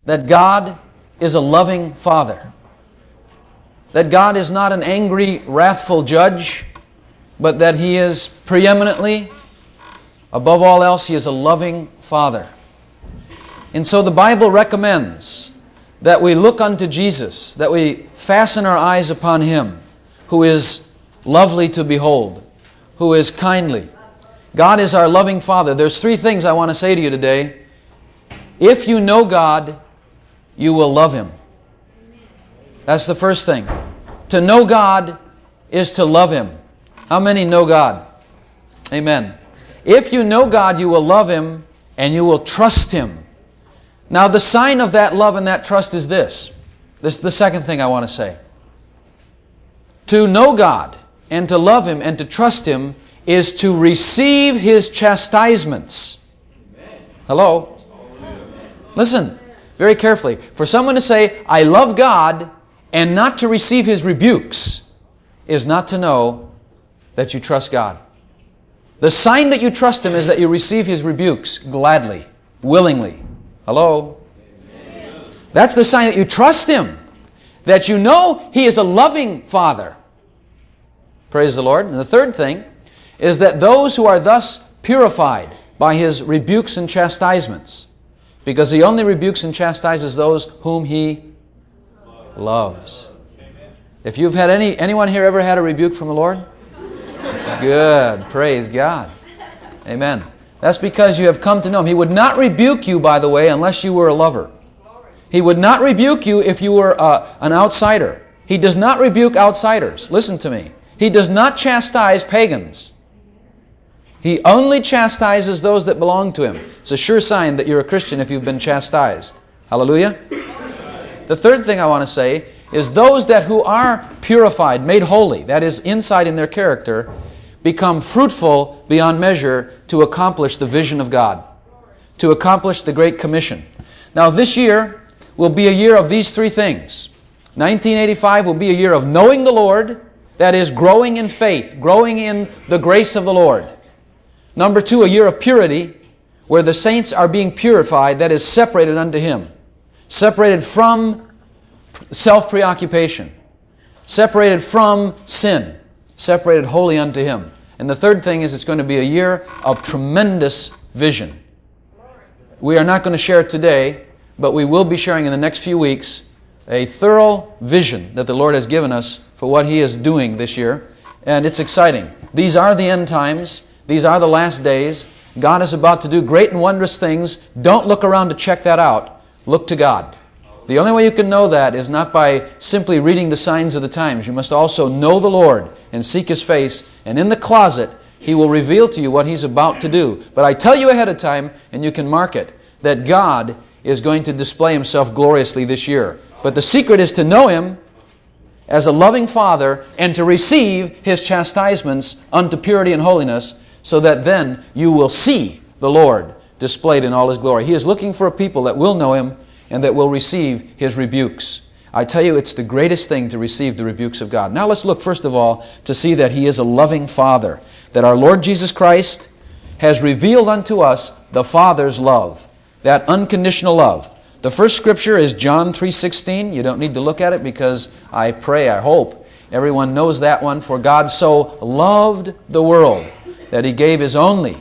that God is a loving Father. That God is not an angry, wrathful judge, but that He is preeminently, above all else, He is a loving Father. And so the Bible recommends that we look unto Jesus, that we fasten our eyes upon Him, who is lovely to behold, who is kindly. God is our loving Father. There's three things I want to say to you today. If you know God, you will love Him. That's the first thing. To know God is to love Him. How many know God? Amen. If you know God, you will love Him and you will trust Him. Now the sign of that love and that trust is this. This is the second thing I want to say. To know God and to love Him and to trust Him is to receive His chastisements. Hello? Listen very carefully. For someone to say, I love God, and not to receive His rebukes is not to know that you trust God. The sign that you trust Him is that you receive His rebukes gladly, willingly. Hello? That's the sign that you trust Him, that you know He is a loving Father. Praise the Lord. And the third thing is that those who are thus purified by His rebukes and chastisements, because He only rebukes and chastises those whom He loves. If you've had anyone here ever had a rebuke from the Lord? It's good. Praise God. Amen. That's because you have come to know Him. He would not rebuke you, by the way, unless you were a lover. He would not rebuke you if you were an outsider. He does not rebuke outsiders. Listen to me. He does not chastise pagans. He only chastises those that belong to Him. It's a sure sign that you're a Christian if you've been chastised. Hallelujah. The third thing I want to say is those that who are purified, made holy, that is inside in their character, become fruitful beyond measure to accomplish the vision of God, to accomplish the Great Commission. Now this year will be a year of these three things. 1985 will be a year of knowing the Lord, that is growing in faith, growing in the grace of the Lord. Number two, a year of purity, where the saints are being purified, that is separated unto Him. Separated from self-preoccupation. Separated from sin. Separated wholly unto Him. And the third thing is it's going to be a year of tremendous vision. We are not going to share it today, but we will be sharing in the next few weeks a thorough vision that the Lord has given us for what He is doing this year. And it's exciting. These are the end times. These are the last days. God is about to do great and wondrous things. Don't look around to check that out. Look to God. The only way you can know that is not by simply reading the signs of the times. You must also know the Lord and seek His face. And in the closet, He will reveal to you what He's about to do. But I tell you ahead of time, and you can mark it, that God is going to display Himself gloriously this year. But the secret is to know Him as a loving Father and to receive His chastisements unto purity and holiness, so that then you will see the Lord displayed in all His glory. He is looking for a people that will know Him and that will receive His rebukes. I tell you, it's the greatest thing to receive the rebukes of God. Now let's look first of all to see that He is a loving Father, that our Lord Jesus Christ has revealed unto us the Father's love, that unconditional love. The first scripture is John 3:16. You don't need to look at it because I hope, everyone knows that one. For God so loved the world that He gave His only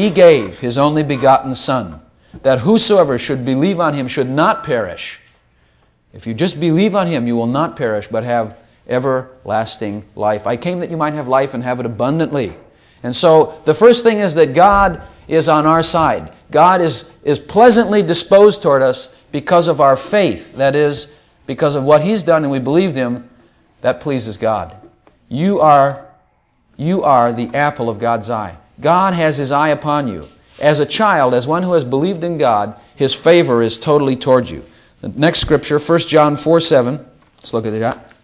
begotten Son, that whosoever should believe on Him should not perish. If you just believe on Him, you will not perish, but have everlasting life. I came that you might have life and have it abundantly. And so, the first thing is that God is on our side. God is pleasantly disposed toward us because of our faith. That is, because of what He's done and we believed Him. That pleases God. You are the apple of God's eye. God has His eye upon you. As a child, as one who has believed in God, His favor is totally toward you. The next scripture, 1 John 4:7. Let's look at that.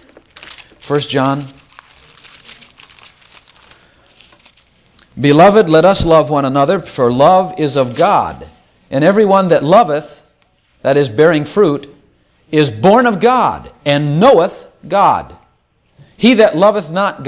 1 John. Beloved, let us love one another, for love is of God. And everyone that loveth, that is bearing fruit, is born of God, and knoweth God. He that loveth not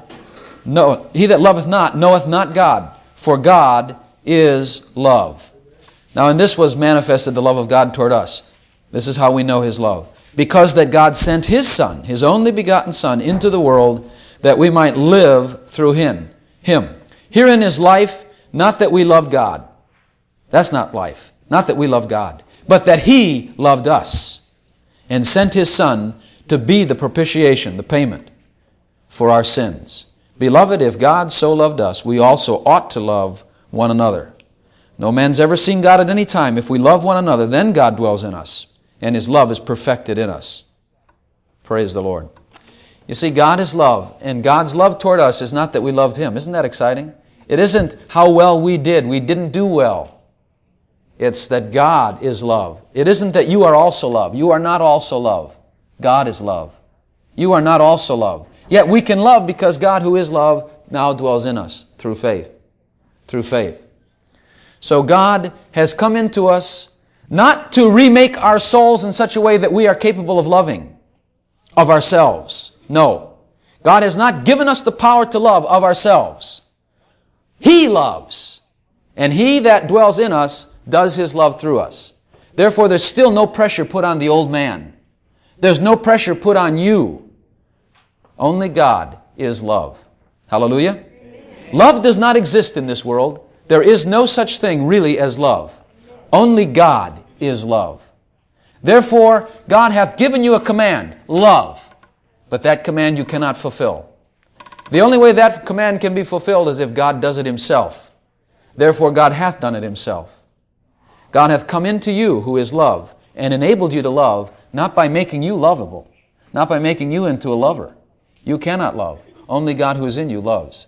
knoweth not God, for God is love. Now in this was manifested the love of God toward us, This is how we know His love. Because that God sent His Son, His only begotten Son, into the world that we might live through Him. Herein is life, not that we loved God. That's not life. Not that we love God. But that He loved us and sent His Son to be the propitiation, the payment for our sins. Beloved, if God so loved us, we also ought to love one another. No man's ever seen God at any time. If we love one another, then God dwells in us, and His love is perfected in us. Praise the Lord. You see, God is love, and God's love toward us is not that we loved Him. Isn't that exciting? It isn't how well we did. We didn't do well. It's that God is love. It isn't that you are also love. You are not also love. God is love. You are not also love. Yet we can love because God, who is love, now dwells in us through faith. Through faith. So God has come into us not to remake our souls in such a way that we are capable of loving of ourselves. No. God has not given us the power to love of ourselves. He loves. And He that dwells in us does His love through us. Therefore, there's still no pressure put on the old man. There's no pressure put on you. Only God is love. Hallelujah. Amen. Love does not exist in this world. There is no such thing really as love. Only God is love. Therefore, God hath given you a command, love. But that command you cannot fulfill. The only way that command can be fulfilled is if God does it Himself. Therefore, God hath done it Himself. God hath come into you, who is love, and enabled you to love, not by making you lovable, not by making you into a lover. You cannot love. Only God who is in you loves.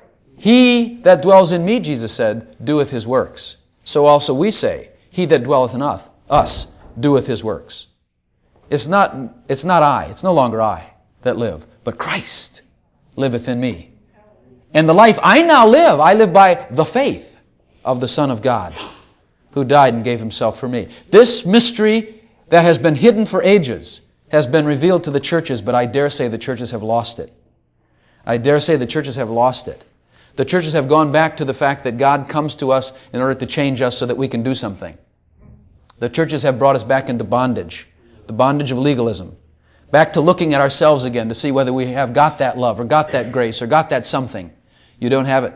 He that dwells in me, Jesus said, doeth His works. So also we say, He that dwelleth in us doeth His works. It's not I, it's no longer I that live, but Christ liveth in me. And the life I now live, I live by the faith of the Son of God, who died and gave Himself for me. This mystery that has been hidden for ages has been revealed to the churches, but I dare say the churches have lost it. I dare say the churches have lost it. The churches have gone back to the fact that God comes to us in order to change us so that we can do something. The churches have brought us back into bondage, the bondage of legalism, back to looking at ourselves again to see whether we have got that love or got that grace or got that something. You don't have it.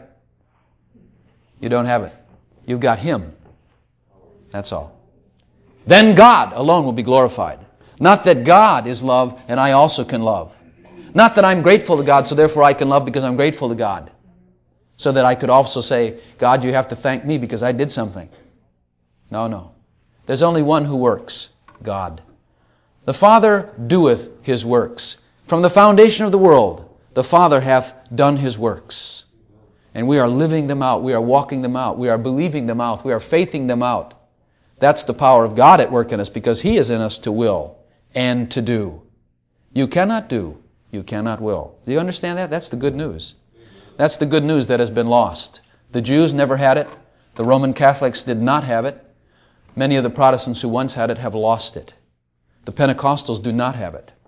You don't have it. You've got Him. That's all. Then God alone will be glorified. Not that God is love and I also can love. Not that I'm grateful to God, so therefore I can love because I'm grateful to God. So that I could also say, God, you have to thank me because I did something. No. There's only one who works, God. The Father doeth His works. From the foundation of the world, the Father hath done His works. And we are living them out. We are walking them out. We are believing them out. We are faithing them out. That's the power of God at work in us because He is in us to will and to do. You cannot do. You cannot will. Do you understand that? That's the good news. That's the good news that has been lost. The Jews never had it. The Roman Catholics did not have it. Many of the Protestants who once had it have lost it. The Pentecostals do not have it.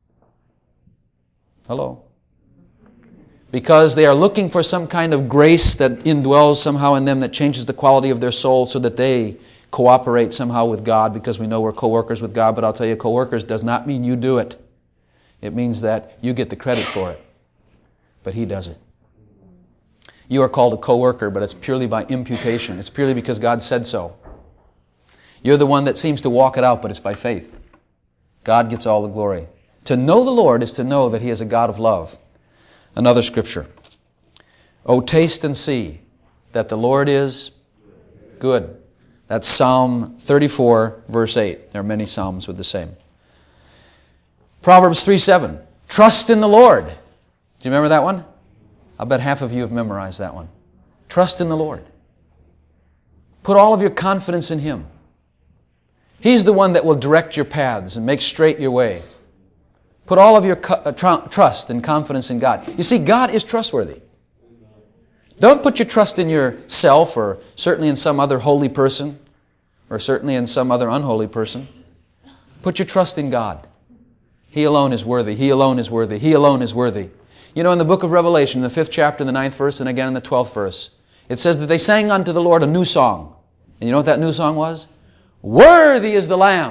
Hello? Because they are looking for some kind of grace that indwells somehow in them that changes the quality of their soul so that they cooperate somehow with God because we know we're co-workers with God. But I'll tell you, co-workers does not mean you do it. It means that you get the credit for it. But He does it. You are called a co-worker, but it's purely by imputation. It's purely because God said so. You're the one that seems to walk it out, but it's by faith. God gets all the glory. To know the Lord is to know that He is a God of love. Another scripture. Oh, taste and see that the Lord is good. That's Psalm 34, verse 8. There are many Psalms with the same. Proverbs 3:7. Trust in the Lord. Do you remember that one? I bet half of you have memorized that one. Trust in the Lord. Put all of your confidence in Him. He's the one that will direct your paths and make straight your way. Put all of your trust and confidence in God. You see, God is trustworthy. Don't put your trust in yourself or certainly in some other holy person or certainly in some other unholy person. Put your trust in God. He alone is worthy. He alone is worthy. He alone is worthy. You know, in the book of Revelation, in the 5th chapter, in the 9th verse, and again in the 12th verse, it says that they sang unto the Lord a new song. And you know what that new song was? Worthy is the Lamb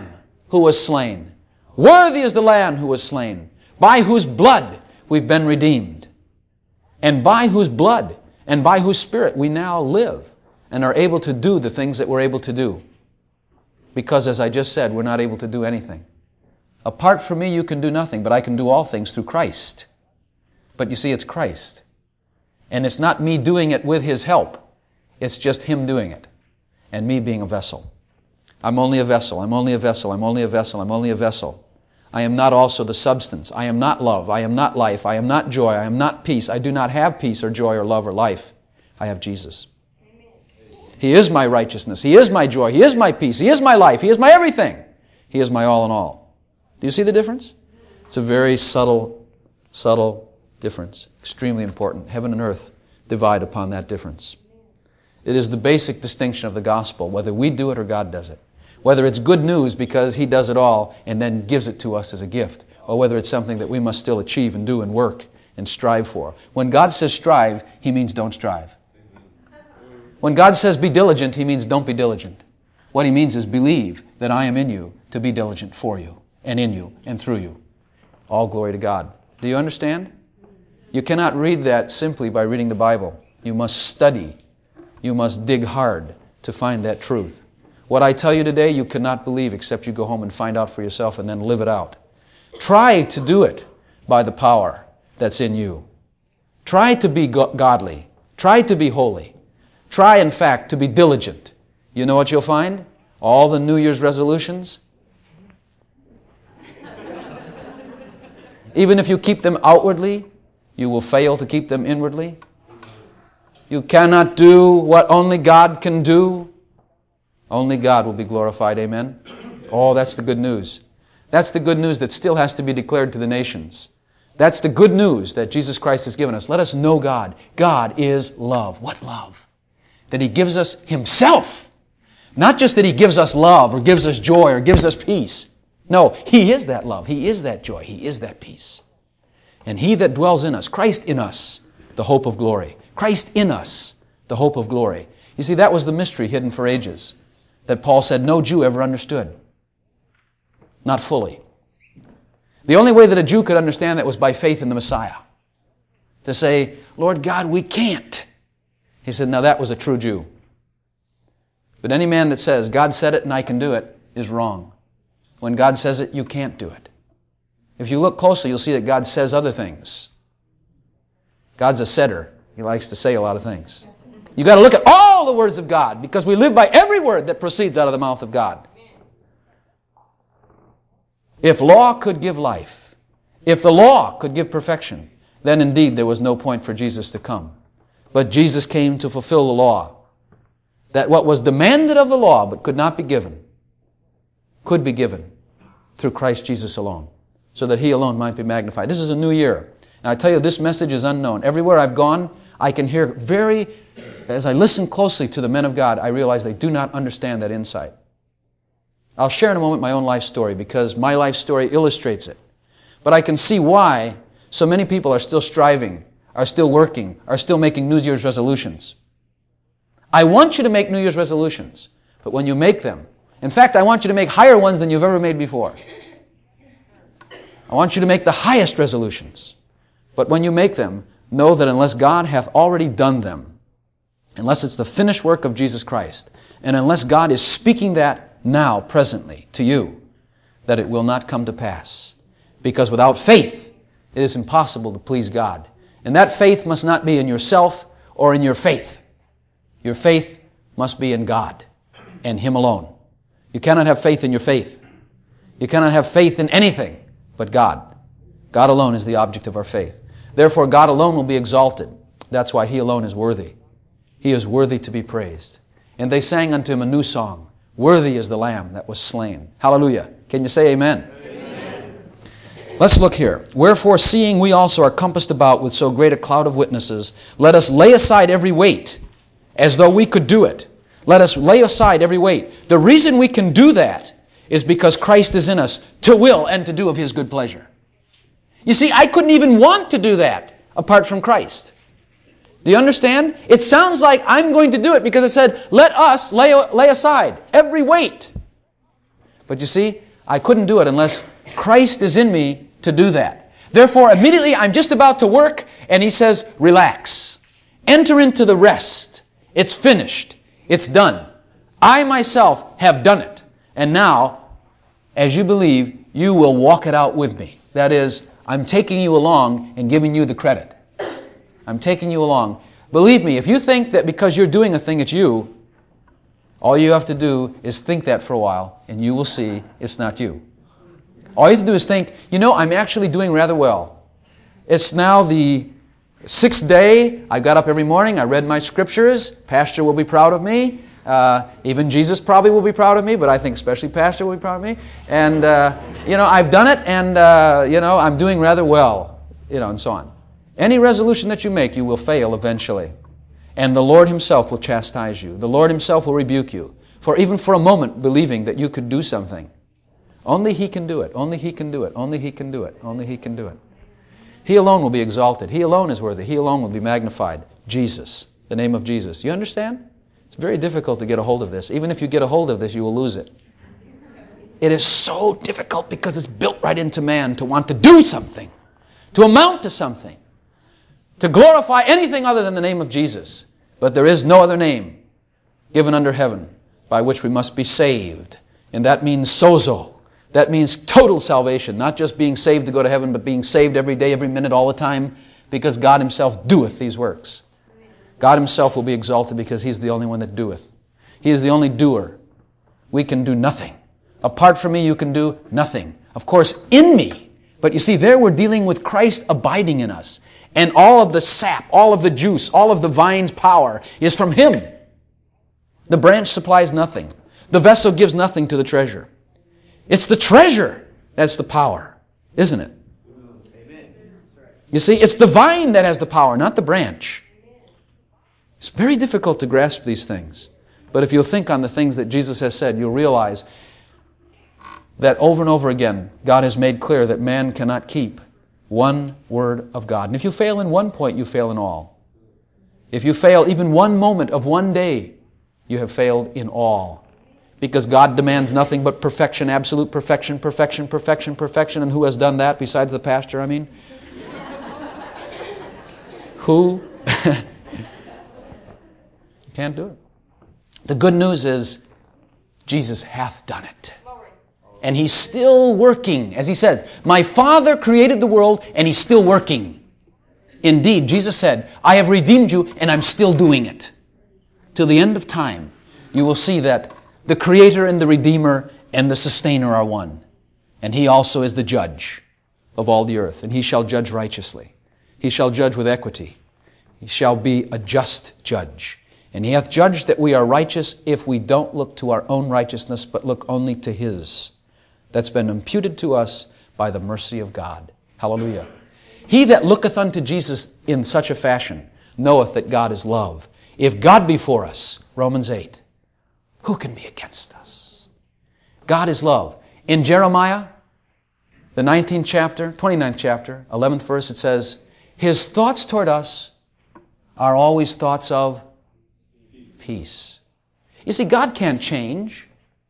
who was slain. Worthy is the Lamb who was slain, by whose blood we've been redeemed, and by whose blood and by whose Spirit we now live and are able to do the things that we're able to do. Because, as I just said, we're not able to do anything. Apart from me, you can do nothing, but I can do all things through Christ. But you see, it's Christ. And it's not me doing it with His help. It's just Him doing it. And me being a vessel. I'm only a vessel. I'm only a vessel. I'm only a vessel. I'm only a vessel. I am not also the substance. I am not love. I am not life. I am not joy. I am not peace. I do not have peace or joy or love or life. I have Jesus. He is my righteousness. He is my joy. He is my peace. He is my life. He is my everything. He is my all in all. Do you see the difference? It's a very subtle difference. Extremely important. Heaven and earth divide upon that difference. It is the basic distinction of the gospel, whether we do it or God does it. Whether it's good news because He does it all and then gives it to us as a gift, or whether it's something that we must still achieve and do and work and strive for. When God says strive, He means don't strive. When God says be diligent, He means don't be diligent. What He means is believe that I am in you to be diligent for you and in you and through you. All glory to God. Do you understand? You cannot read that simply by reading the Bible. You must study. You must dig hard to find that truth. What I tell you today, you cannot believe except you go home and find out for yourself and then live it out. Try to do it by the power that's in you. Try to be godly. Try to be holy. Try, in fact, to be diligent. You know what you'll find? All the New Year's resolutions, even if you keep them outwardly, you will fail to keep them inwardly. You cannot do what only God can do. Only God will be glorified. Amen? Oh, that's the good news. That's the good news that still has to be declared to the nations. That's the good news that Jesus Christ has given us. Let us know God. God is love. What love? That He gives us Himself. Not just that He gives us love or gives us joy or gives us peace. No, He is that love. He is that joy. He is that peace. And He that dwells in us, Christ in us, the hope of glory. Christ in us, the hope of glory. You see, that was the mystery hidden for ages that Paul said no Jew ever understood. Not fully. The only way that a Jew could understand that was by faith in the Messiah. To say, Lord God, we can't. He said, now that was a true Jew. But any man that says, God said it and I can do it, is wrong. When God says it, you can't do it. If you look closely, you'll see that God says other things. God's a setter. He likes to say a lot of things. You've got to look at all the words of God, because we live by every word that proceeds out of the mouth of God. If law could give life, if the law could give perfection, then indeed there was no point for Jesus to come. But Jesus came to fulfill the law. That what was demanded of the law but could not be given, could be given through Christ Jesus alone, so that He alone might be magnified. This is a new year. And I tell you, this message is unknown. Everywhere I've gone, I can hear as I listen closely to the men of God, I realize they do not understand that insight. I'll share in a moment my own life story, because my life story illustrates it. But I can see why so many people are still striving, are still working, are still making New Year's resolutions. I want you to make New Year's resolutions, but when you make them, in fact, I want you to make higher ones than you've ever made before. I want you to make the highest resolutions. But when you make them, know that unless God hath already done them, unless it's the finished work of Jesus Christ, and unless God is speaking that now, presently, to you, that it will not come to pass. Because without faith, it is impossible to please God. And that faith must not be in yourself or in your faith. Your faith must be in God and Him alone. You cannot have faith in your faith. You cannot have faith in anything but God. God alone is the object of our faith. Therefore, God alone will be exalted. That's why He alone is worthy. He is worthy to be praised. And they sang unto Him a new song. Worthy is the Lamb that was slain. Hallelujah. Can you say amen? Amen. Let's look here. Wherefore, seeing we also are compassed about with so great a cloud of witnesses, let us lay aside every weight, as though we could do it. Let us lay aside every weight. The reason we can do that is because Christ is in us to will and to do of His good pleasure. You see, I couldn't even want to do that apart from Christ. Do you understand? It sounds like I'm going to do it because it said, let us lay aside every weight. But you see, I couldn't do it unless Christ is in me to do that. Therefore, immediately I'm just about to work, and He says, relax. Enter into the rest. It's finished. It's done. I myself have done it. And now, as you believe, you will walk it out with me. That is, I'm taking you along and giving you the credit. I'm taking you along. Believe me, if you think that because you're doing a thing it's you, all you have to do is think that for a while, and you will see it's not you. All you have to do is think, I'm actually doing rather well. It's now the 6th day. I got up every morning. I read my scriptures. Pastor will be proud of me. Even Jesus probably will be proud of me, but I think especially Pastor will be proud of me. And, I've done it, and, I'm doing rather well, and so on. Any resolution that you make, you will fail eventually. And the Lord Himself will chastise you. The Lord Himself will rebuke you. For even for a moment believing that you could do something. Only He can do it. Only He can do it. Only He can do it. Only He can do it. He alone will be exalted. He alone is worthy. He alone will be magnified. Jesus. The name of Jesus. You understand? It's very difficult to get a hold of this. Even if you get a hold of this, you will lose it. It is so difficult because it's built right into man to want to do something. To amount to something. To glorify anything other than the name of Jesus. But there is no other name given under heaven by which we must be saved. And that means sozo. That means total salvation. Not just being saved to go to heaven, but being saved every day, every minute, all the time. Because God Himself doeth these works. God Himself will be exalted because He's the only one that doeth. He is the only doer. We can do nothing. Apart from me, you can do nothing. Of course, in me. But you see, there we're dealing with Christ abiding in us. And all of the sap, all of the juice, all of the vine's power is from Him. The branch supplies nothing. The vessel gives nothing to the treasure. It's the treasure that's the power, isn't it? You see, it's the vine that has the power, not the branch. It's very difficult to grasp these things. But if you'll think on the things that Jesus has said, you'll realize that over and over again, God has made clear that man cannot keep one word of God. And if you fail in one point, you fail in all. If you fail even one moment of one day, you have failed in all. Because God demands nothing but perfection, absolute perfection, perfection, perfection, perfection. And who has done that besides the pastor, Who? Can't do it. The good news is Jesus hath done it. And He's still working. As He said, my Father created the world and He's still working. Indeed, Jesus said, I have redeemed you and I'm still doing it. Till the end of time, you will see that the Creator and the Redeemer and the Sustainer are one. And He also is the judge of all the earth. And He shall judge righteously. He shall judge with equity. He shall be a just judge. And He hath judged that we are righteous if we don't look to our own righteousness, but look only to His. That's been imputed to us by the mercy of God. Hallelujah. He that looketh unto Jesus in such a fashion knoweth that God is love. If God be for us, Romans 8, who can be against us? God is love. In Jeremiah, the 19th chapter, 29th chapter, 11th verse, it says, His thoughts toward us are always thoughts of peace. You see, God can't change.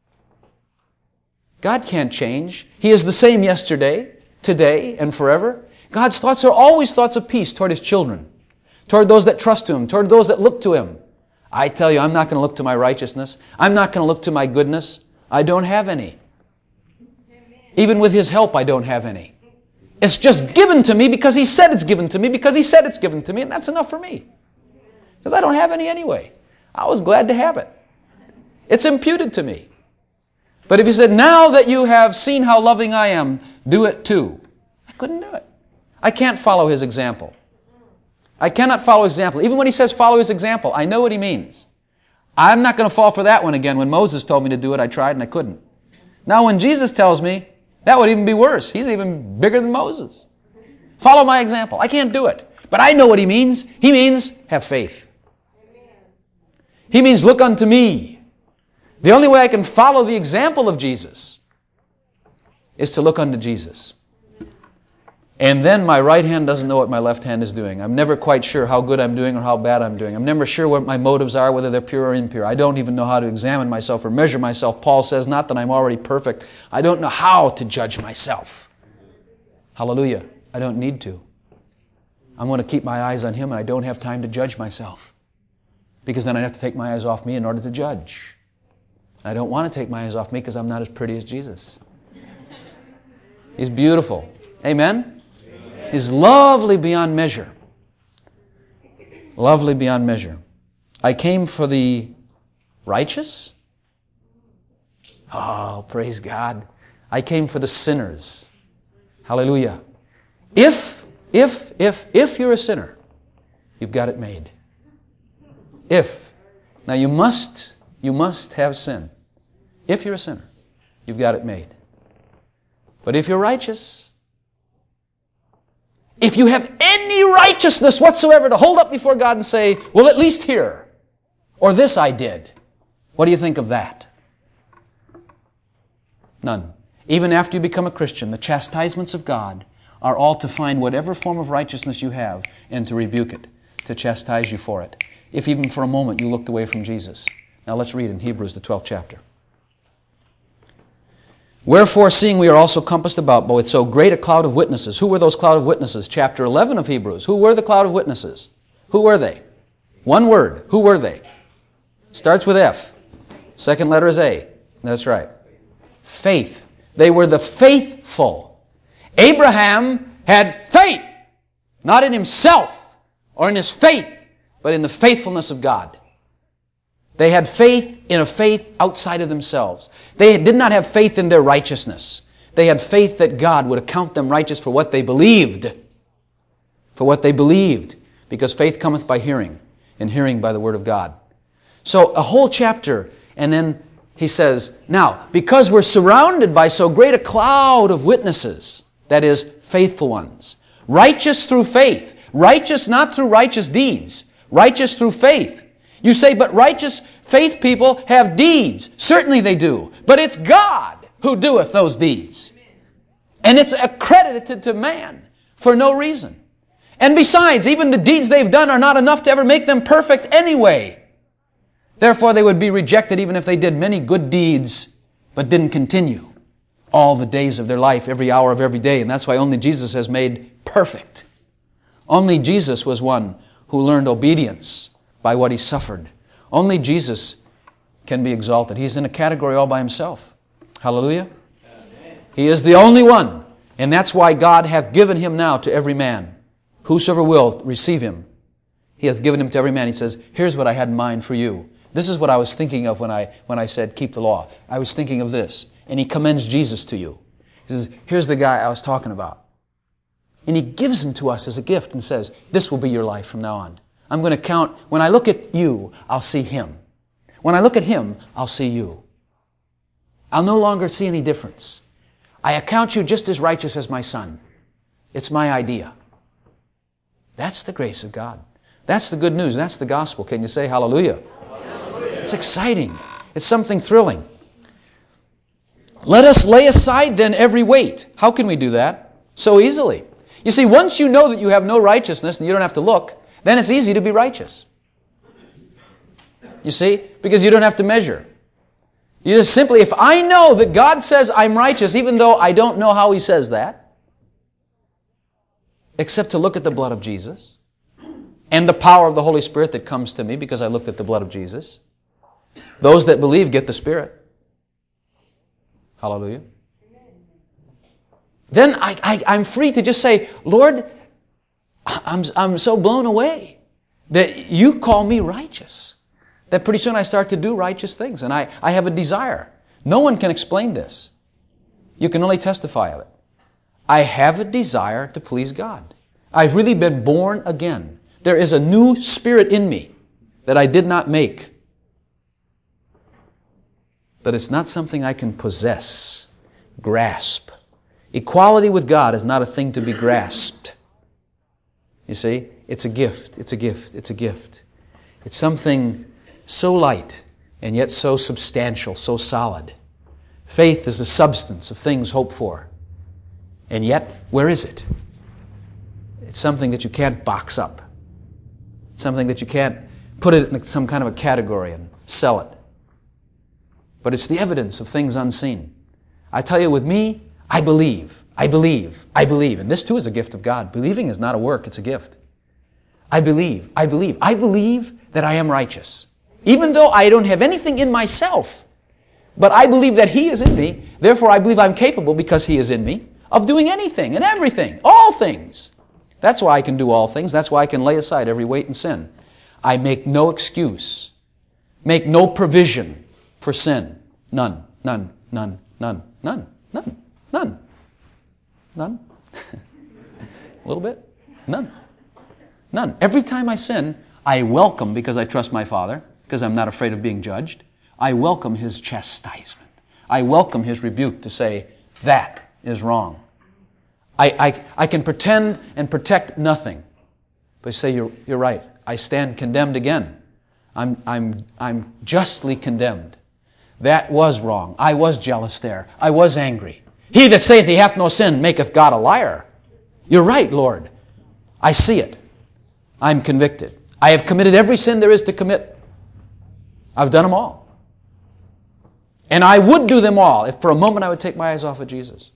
God can't change. He is the same yesterday, today, and forever. God's thoughts are always thoughts of peace toward His children, toward those that trust Him, toward those that look to Him. I tell you, I'm not going to look to my righteousness. I'm not going to look to my goodness. I don't have any. Even with His help, I don't have any. It's just given to me because He said it's given to me, because He said it's given to me, and that's enough for me. Because I don't have any anyway. I was glad to have it. It's imputed to me. But if He said, now that you have seen how loving I am, do it too. I couldn't do it. I can't follow His example. I cannot follow His example. Even when He says follow His example, I know what He means. I'm not going to fall for that one again. When Moses told me to do it, I tried and I couldn't. Now when Jesus tells me, that would even be worse. He's even bigger than Moses. Follow my example. I can't do it. But I know what He means. He means have faith. He means look unto me. The only way I can follow the example of Jesus is to look unto Jesus. And then my right hand doesn't know what my left hand is doing. I'm never quite sure how good I'm doing or how bad I'm doing. I'm never sure what my motives are, whether they're pure or impure. I don't even know how to examine myself or measure myself. Paul says, not that I'm already perfect. I don't know how to judge myself. Hallelujah. I don't need to. I'm going to keep my eyes on Him, and I don't have time to judge myself. Because then I'd have to take my eyes off me in order to judge. I don't want to take my eyes off me because I'm not as pretty as Jesus. He's beautiful. Amen? He's lovely beyond measure. Lovely beyond measure. I came for the righteous? Oh, praise God. I came for the sinners. Hallelujah. If you're a sinner, you've got it made. If. Now you must have sin. If you're a sinner, you've got it made. But if you're righteous, if you have any righteousness whatsoever to hold up before God and say, well, at least here, or this I did, what do you think of that? None. Even after you become a Christian, the chastisements of God are all to find whatever form of righteousness you have and to rebuke it, to chastise you for it, if even for a moment you looked away from Jesus. Now let's read in Hebrews, the 12th chapter. Wherefore, seeing we are also compassed about with so great a cloud of witnesses. Who were those cloud of witnesses? Chapter 11 of Hebrews. Who were the cloud of witnesses? Who were they? One word. Who were they? Starts with F. Second letter is A. That's right. Faith. They were the faithful. Abraham had faith. Not in himself or in his faith, but in the faithfulness of God. They had faith in a faith outside of themselves. They did not have faith in their righteousness. They had faith that God would account them righteous for what they believed. For what they believed. Because faith cometh by hearing, and hearing by the Word of God. So a whole chapter, and then he says, now, because we're surrounded by so great a cloud of witnesses, that is, faithful ones, righteous through faith, righteous not through righteous deeds, righteous through faith. You say, but righteous faith people have deeds. Certainly they do. But it's God who doeth those deeds. And it's accredited to man for no reason. And besides, even the deeds they've done are not enough to ever make them perfect anyway. Therefore, they would be rejected even if they did many good deeds, but didn't continue all the days of their life, every hour of every day. And that's why only Jesus has made perfect. Only Jesus was one who learned obedience by what He suffered. Only Jesus can be exalted. He's in a category all by Himself. Hallelujah. He is the only one. And that's why God hath given Him now to every man. Whosoever will receive Him. He hath given Him to every man. He says, here's what I had in mind for you. This is what I was thinking of when I said keep the law. I was thinking of this. And He commends Jesus to you. He says, here's the guy I was talking about. And He gives Him to us as a gift and says, this will be your life from now on. I'm going to count, when I look at you, I'll see Him. When I look at Him, I'll see you. I'll no longer see any difference. I account you just as righteous as my son. It's my idea. That's the grace of God. That's the good news. That's the gospel. Can you say hallelujah? Hallelujah. It's exciting. It's something thrilling. Let us lay aside then every weight. How can we do that? So easily. You see, once you know that you have no righteousness and you don't have to look, then it's easy to be righteous. You see? Because you don't have to measure. You just simply, if I know that God says I'm righteous, even though I don't know how He says that, except to look at the blood of Jesus and the power of the Holy Spirit that comes to me because I looked at the blood of Jesus. Those that believe get the Spirit. Hallelujah. Then I'm free to just say, Lord, I'm so blown away that you call me righteous. That pretty soon I start to do righteous things. And I have a desire. No one can explain this. You can only testify of it. I have a desire to please God. I've really been born again. There is a new spirit in me that I did not make. But it's not something I can possess, grasp. Equality with God is not a thing to be grasped. You see, it's a gift, it's a gift, it's a gift. It's something so light and yet so substantial, so solid. Faith is the substance of things hoped for. And yet, where is it? It's something that you can't box up. It's something that you can't put it in some kind of a category and sell it. But it's the evidence of things unseen. I tell you, with me, I believe. I believe. I believe. And this too is a gift of God. Believing is not a work, it's a gift. I believe. I believe. I believe that I am righteous. Even though I don't have anything in myself. But I believe that He is in me. Therefore, I believe I'm capable, because He is in me, of doing anything and everything. All things. That's why I can do all things. That's why I can lay aside every weight and sin. I make no excuse. Make no provision for sin. None. None. None. None. None. None. None. None. A little bit? None. None. Every time I sin, I welcome, because I trust my Father, because I'm not afraid of being judged, I welcome His chastisement. I welcome His rebuke to say, that is wrong. I can pretend and protect nothing. But say, you're right. I stand condemned again. I'm justly condemned. That was wrong. I was jealous there. I was angry. He that saith he hath no sin maketh God a liar. You're right, Lord. I see it. I'm convicted. I have committed every sin there is to commit. I've done them all. And I would do them all if for a moment I would take my eyes off of Jesus.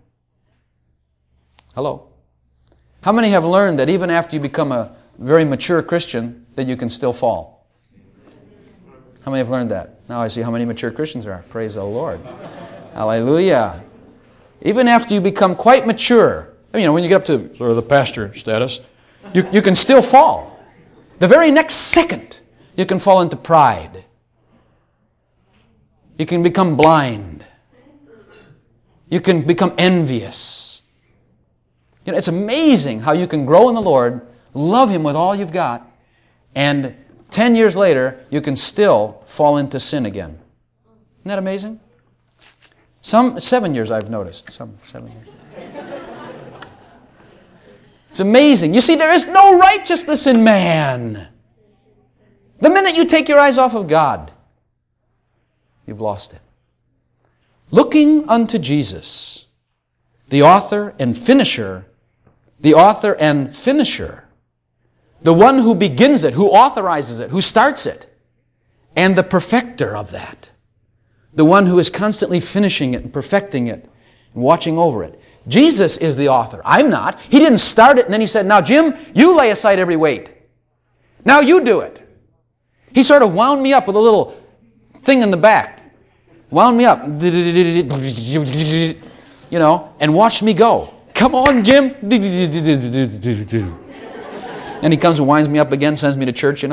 Hello? How many have learned that even after you become a very mature Christian, that you can still fall? How many have learned that? Now I see how many mature Christians there are. Praise the Lord. Hallelujah. Even after you become quite mature, when you get up to sort of the pastor status, you can still fall. The very next second, you can fall into pride. You can become blind. You can become envious. It's amazing how you can grow in the Lord, love Him with all you've got, and 10 years later, you can still fall into sin again. Isn't that amazing? 7 years I've noticed. 7 years. It's amazing. You see, there is no righteousness in man. The minute you take your eyes off of God, you've lost it. Looking unto Jesus, the author and finisher, the one who begins it, who authorizes it, who starts it, and the perfecter of that. The one who is constantly finishing it and perfecting it and watching over it. Jesus is the author. I'm not. He didn't start it and then He said, now Jim, you lay aside every weight. Now you do it. He sort of wound me up with a little thing in the back. Wound me up. And watched me go. Come on, Jim. And He comes and winds me up again, sends me to church,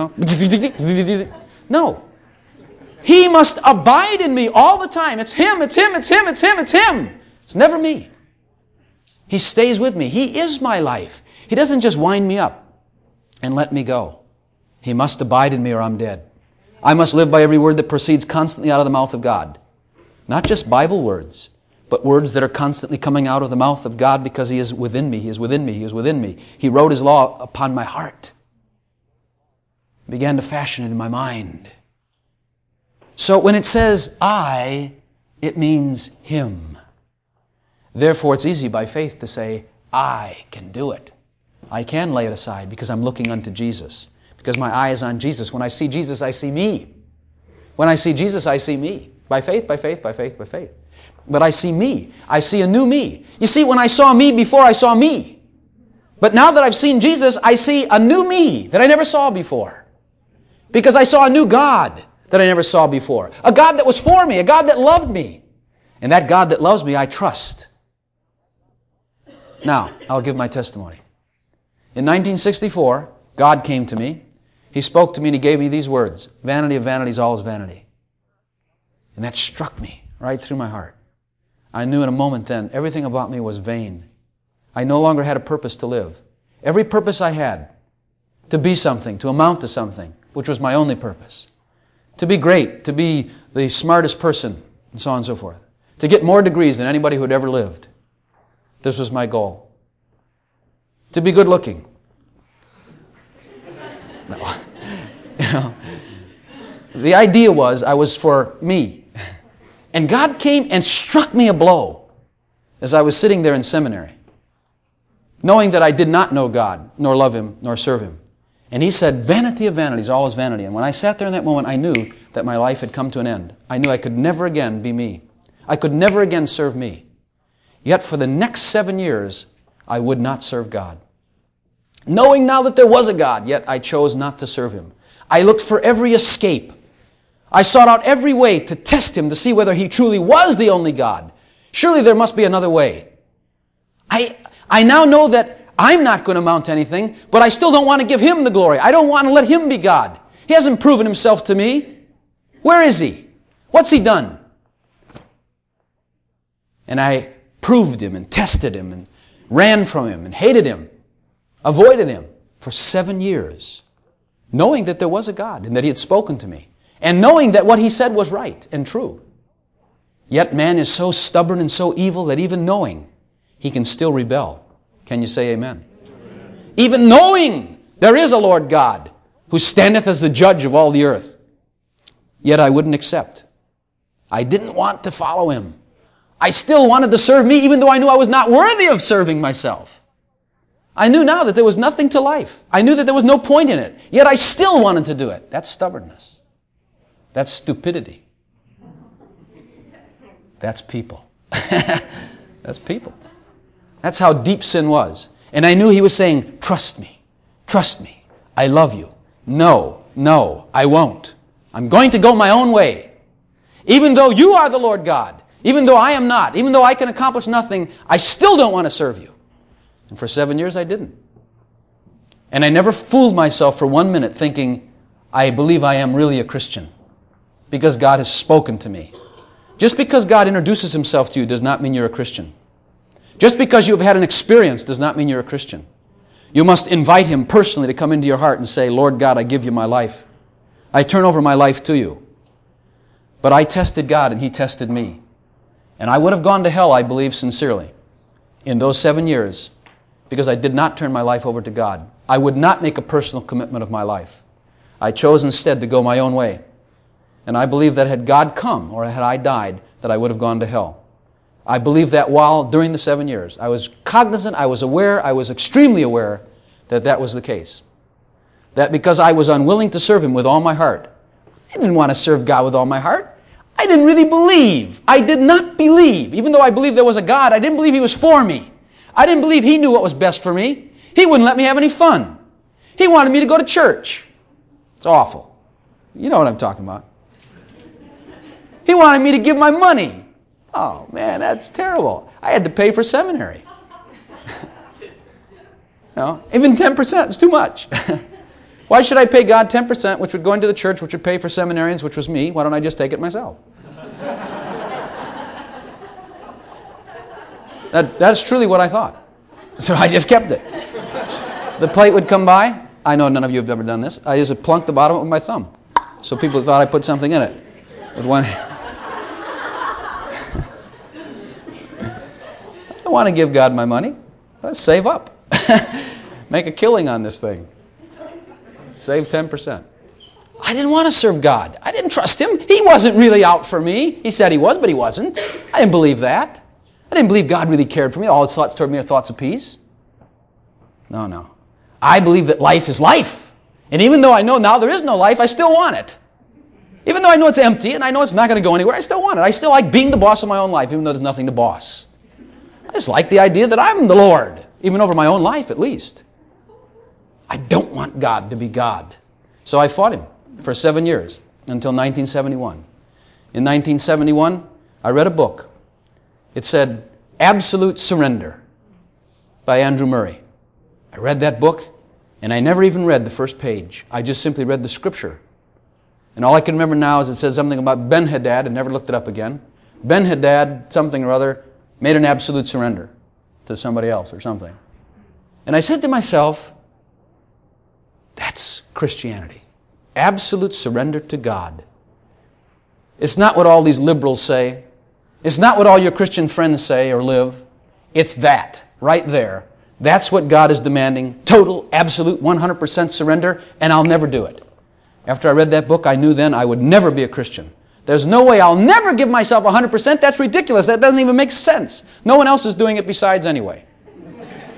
No. He must abide in me all the time. It's Him, it's Him, it's Him, it's Him, it's Him. It's never me. He stays with me. He is my life. He doesn't just wind me up and let me go. He must abide in me or I'm dead. I must live by every word that proceeds constantly out of the mouth of God. Not just Bible words, but words that are constantly coming out of the mouth of God because He is within me, He is within me, He is within me. He wrote His law upon my heart. Began to fashion it in my mind. So when it says I, it means Him. Therefore, it's easy by faith to say, I can do it. I can lay it aside because I'm looking unto Jesus. Because my eye is on Jesus. When I see Jesus, I see me. When I see Jesus, I see me. By faith, by faith, by faith, by faith. But I see me. I see a new me. You see, when I saw me before, I saw me. But now that I've seen Jesus, I see a new me that I never saw before. Because I saw a new God that I never saw before. A God that was for me, a God that loved me. And that God that loves me, I trust. Now, I'll give my testimony. In 1964, God came to me. He spoke to me and He gave me these words. Vanity of vanities, all is vanity. And that struck me right through my heart. I knew in a moment then, everything about me was vain. I no longer had a purpose to live. Every purpose I had, to be something, to amount to something, which was my only purpose. To be great, to be the smartest person, and so on and so forth. To get more degrees than anybody who had ever lived. This was my goal. To be good looking. No. The idea was I was for me. And God came and struck me a blow as I was sitting there in seminary. knowing that I did not know God, nor love Him, nor serve Him. And he said, vanity of vanities, all is vanity. And when I sat there in that moment, I knew that my life had come to an end. I knew I could never again be me. I could never again serve me. Yet for the next 7 years, I would not serve God. Knowing now that there was a God, yet I chose not to serve Him. I looked for every escape. I sought out every way to test Him to see whether He truly was the only God. Surely there must be another way. I now know that I'm not going to amount to anything, but I still don't want to give Him the glory. I don't want to let Him be God. He hasn't proven Himself to me. Where is He? What's He done? And I proved Him and tested Him and ran from Him and hated Him, avoided Him for 7 years, knowing that there was a God and that He had spoken to me, and knowing that what He said was right and true. Yet man is so stubborn and so evil that even knowing, he can still rebel. Can you say amen? Amen? Even knowing there is a Lord God who standeth as the judge of all the earth, yet I wouldn't accept. I didn't want to follow Him. I still wanted to serve me even though I knew I was not worthy of serving myself. I knew now that there was nothing to life. I knew that there was no point in it. Yet I still wanted to do it. That's stubbornness. That's stupidity. That's people. That's people. That's how deep sin was. And I knew He was saying, trust me. Trust me. I love you. No, I won't. I'm going to go my own way. Even though you are the Lord God, even though I am not, even though I can accomplish nothing, I still don't want to serve you. And for 7 years I didn't. And I never fooled myself for 1 minute thinking, I believe I am really a Christian because God has spoken to me. Just because God introduces Himself to you does not mean you're a Christian. Just because you've had an experience does not mean you're a Christian. You must invite Him personally to come into your heart and say, Lord God, I give you my life. I turn over my life to you. But I tested God and He tested me. And I would have gone to hell, I believe sincerely, in those 7 years because I did not turn my life over to God. I would not make a personal commitment of my life. I chose instead to go my own way. And I believe that had God come or had I died, that I would have gone to hell. I believe that during the 7 years, I was cognizant, I was aware, I was extremely aware that that was the case. That because I was unwilling to serve Him with all my heart, I didn't want to serve God with all my heart. I didn't really believe. I did not believe. Even though I believed there was a God, I didn't believe He was for me. I didn't believe He knew what was best for me. He wouldn't let me have any fun. He wanted me to go to church. It's awful. You know what I'm talking about. He wanted me to give my money. Oh, man, that's terrible. I had to pay for seminary. Even 10% is too much. Why should I pay God 10%, which would go into the church, which would pay for seminarians, which was me? Why don't I just take it myself? That's truly what I thought. So I just kept it. The plate would come by. I know none of you have ever done this. I just plunked the bottom with my thumb. So people thought I put something in it. With one hand. I want to give God my money. Let's save up. Make a killing on this thing. Save 10%. I didn't want to serve God. I didn't trust Him. He wasn't really out for me. He said He was, but He wasn't. I didn't believe that. I didn't believe God really cared for me. All His thoughts toward me are thoughts of peace. No. I believe that life is life. And even though I know now there is no life, I still want it. Even though I know it's empty and I know it's not going to go anywhere, I still want it. I still like being the boss of my own life, even though there's nothing to boss. I just like the idea that I'm the Lord, even over my own life at least. I don't want God to be God. So I fought Him for 7 years until 1971. In 1971, I read a book. It said, Absolute Surrender by Andrew Murray. I read that book, and I never even read the first page. I just simply read the scripture. And all I can remember now is it says something about Ben-Hadad, and never looked it up again. Ben-Hadad, something or other, made an absolute surrender to somebody else or something. And I said to myself, that's Christianity. Absolute surrender to God. It's not what all these liberals say. It's not what all your Christian friends say or live. It's that, right there. That's what God is demanding. Total, absolute, 100% surrender, and I'll never do it. After I read that book, I knew then I would never be a Christian. There's no way I'll never give myself 100%. That's ridiculous. That doesn't even make sense. No one else is doing it besides anyway.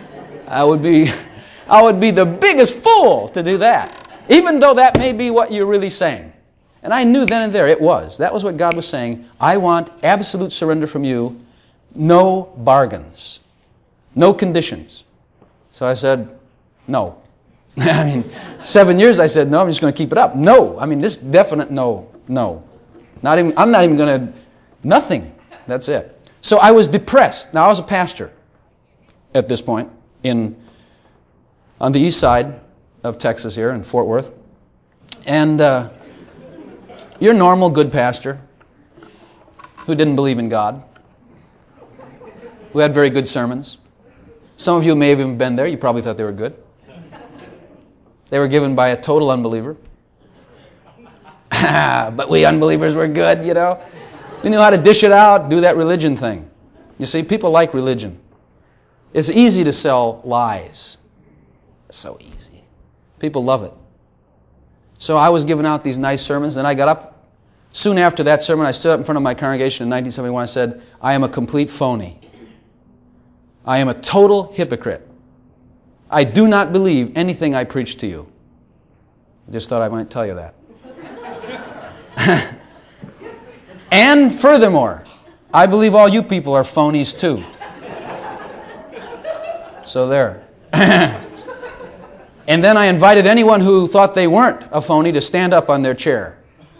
I would be the biggest fool to do that, even though that may be what you're really saying. And I knew then and there it was. That was what God was saying. I want absolute surrender from you, no bargains, no conditions. So I said, no. 7 years I said, no, I'm just going to keep it up. No. This definite no. I'm not even going to, nothing. That's it. So I was depressed. Now I was a pastor at this point on the east side of Texas here in Fort Worth. And your normal good pastor who didn't believe in God, who had very good sermons. Some of you may have even been there. You probably thought they were good. They were given by a total unbeliever. But we unbelievers were good, you know. We knew how to dish it out, do that religion thing. You see, people like religion. It's easy to sell lies. It's so easy. People love it. So I was giving out these nice sermons, and I got up. Soon after that sermon, I stood up in front of my congregation in 1971 and said, I am a complete phony. I am a total hypocrite. I do not believe anything I preach to you. I just thought I might tell you that. And furthermore, I believe all you people are phonies too. So there. And then I invited anyone who thought they weren't a phony to stand up on their chair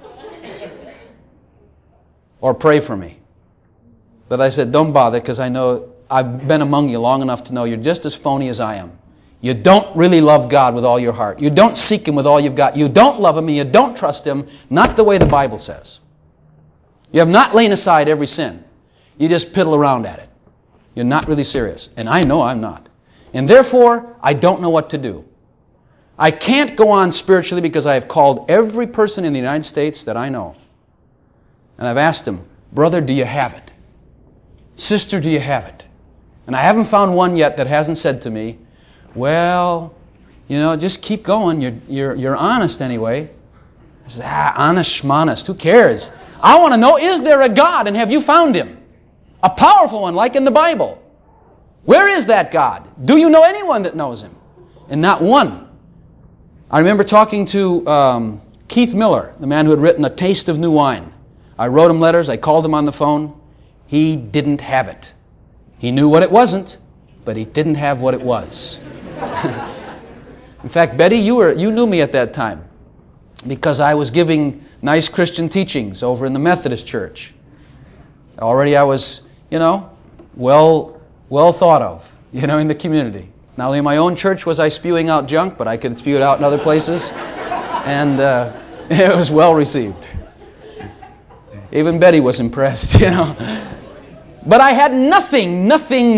or pray for me. But I said, don't bother, because I know I've been among you long enough to know you're just as phony as I am. You don't really love God with all your heart. You don't seek Him with all you've got. You don't love Him and you don't trust Him, not the way the Bible says. You have not laid aside every sin. You just piddle around at it. You're not really serious. And I know I'm not. And therefore, I don't know what to do. I can't go on spiritually because I have called every person in the United States that I know. And I've asked them, brother, do you have it? Sister, do you have it? And I haven't found one yet that hasn't said to me, well, you know, just keep going. You're honest anyway. I said, honest schmonest, who cares? I want to know, is there a God and have you found Him? A powerful one like in the Bible. Where is that God? Do you know anyone that knows Him? And not one. I remember talking to Keith Miller, the man who had written A Taste of New Wine. I wrote him letters, I called him on the phone. He didn't have it. He knew what it wasn't, but he didn't have what it was. In fact, Betty, you knew me at that time because I was giving nice Christian teachings over in the Methodist Church. Already I was, well thought of, in the community. Not only in my own church was I spewing out junk, but I could spew it out in other places. And it was well received. Even Betty was impressed, But I had nothing.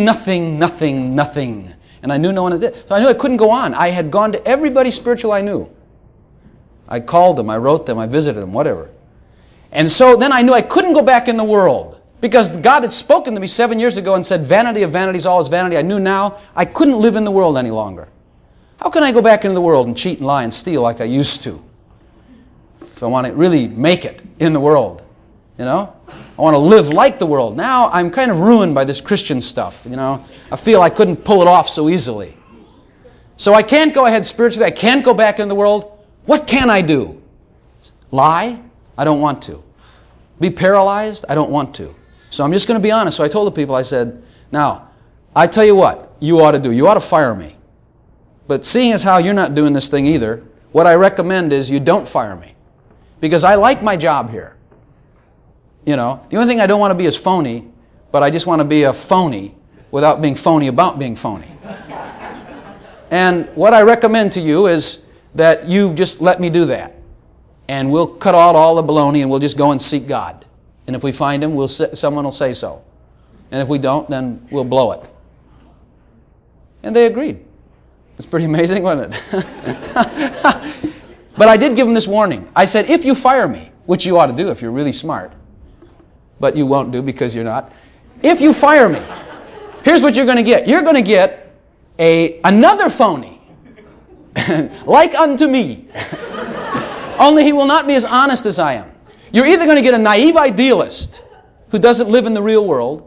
And I knew no one that did. So I knew I couldn't go on. I had gone to everybody spiritual I knew. I called them, I wrote them, I visited them, whatever. And so then I knew I couldn't go back in the world. Because God had spoken to me 7 years ago and said, vanity of vanities, all is vanity. I knew now I couldn't live in the world any longer. How can I go back into the world and cheat and lie and steal like I used to? If I want to really make it in the world, I want to live like the world. Now I'm kind of ruined by this Christian stuff, I feel I couldn't pull it off so easily. So I can't go ahead spiritually. I can't go back in the world. What can I do? Lie? I don't want to. Be paralyzed? I don't want to. So I'm just going to be honest. So I told the people, I said, now, I tell you what you ought to do. You ought to fire me. But seeing as how you're not doing this thing either, what I recommend is you don't fire me. Because I like my job here. The only thing I don't want to be is phony, but I just want to be a phony without being phony about being phony. And what I recommend to you is that you just let me do that. And we'll cut out all the baloney and we'll just go and seek God. And if we find Him, someone will say so. And if we don't, then we'll blow it. And they agreed. It's pretty amazing, wasn't it? But I did give them this warning. I said, if you fire me, which you ought to do if you're really smart, but you won't do because you're not. If you fire me, here's what you're going to get. You're going to get another phony, like unto me. Only he will not be as honest as I am. You're either going to get a naive idealist who doesn't live in the real world,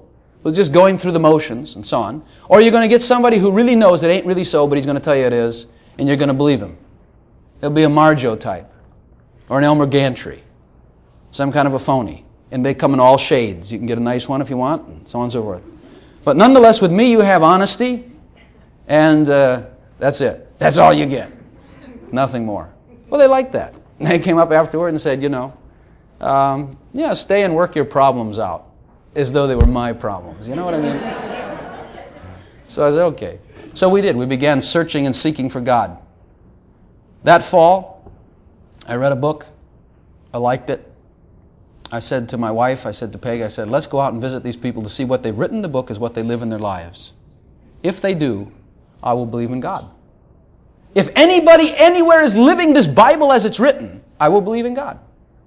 who's just going through the motions and so on. Or you're going to get somebody who really knows it ain't really so, but he's going to tell you it is, and you're going to believe him. It'll be a Marjo type, or an Elmer Gantry, some kind of a phony. And they come in all shades. You can get a nice one if you want, and so on and so forth. But nonetheless, with me, you have honesty, and that's it. That's all you get. Nothing more. Well, they liked that. And they came up afterward and said, stay and work your problems out, as though they were my problems. You know what I mean? So I said, okay. So we did. We began searching and seeking for God. That fall, I read a book. I liked it. I said to my wife, I said to Peg, I said, let's go out and visit these people to see what they've written in the book is what they live in their lives. If they do, I will believe in God. If anybody anywhere is living this Bible as it's written, I will believe in God.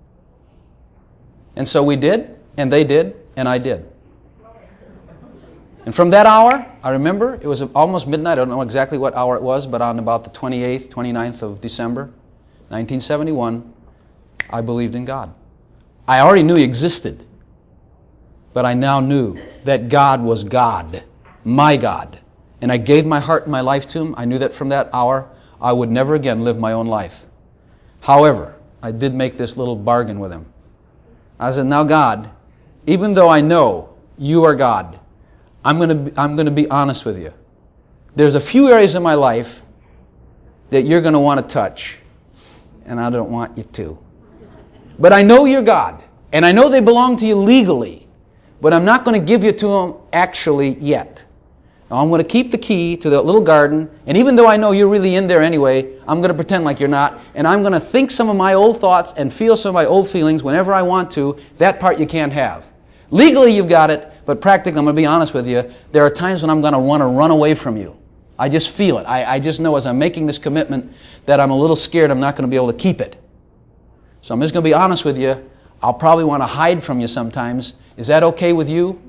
And so we did, and they did, and I did. And from that hour, I remember, it was almost midnight, I don't know exactly what hour it was, but on about the 28th, 29th of December, 1971, I believed in God. I already knew He existed, but I now knew that God was God, my God. And I gave my heart and my life to Him. I knew that from that hour, I would never again live my own life. However, I did make this little bargain with Him. I said, now God, even though I know You are God, I'm going to be honest with You. There's a few areas in my life that You're going to want to touch, and I don't want You to. But I know You're God, and I know they belong to You legally, but I'm not going to give You to Them actually yet. Now, I'm going to keep the key to that little garden, and even though I know You're really in there anyway, I'm going to pretend like You're not, and I'm going to think some of my old thoughts and feel some of my old feelings whenever I want to. That part you can't have. Legally you've got it, but practically, I'm going to be honest with you, there are times when I'm going to want to run away from You. I just feel it. I just know as I'm making this commitment that I'm a little scared I'm not going to be able to keep it. So I'm just going to be honest with you. I'll probably want to hide from You sometimes. Is that okay with You?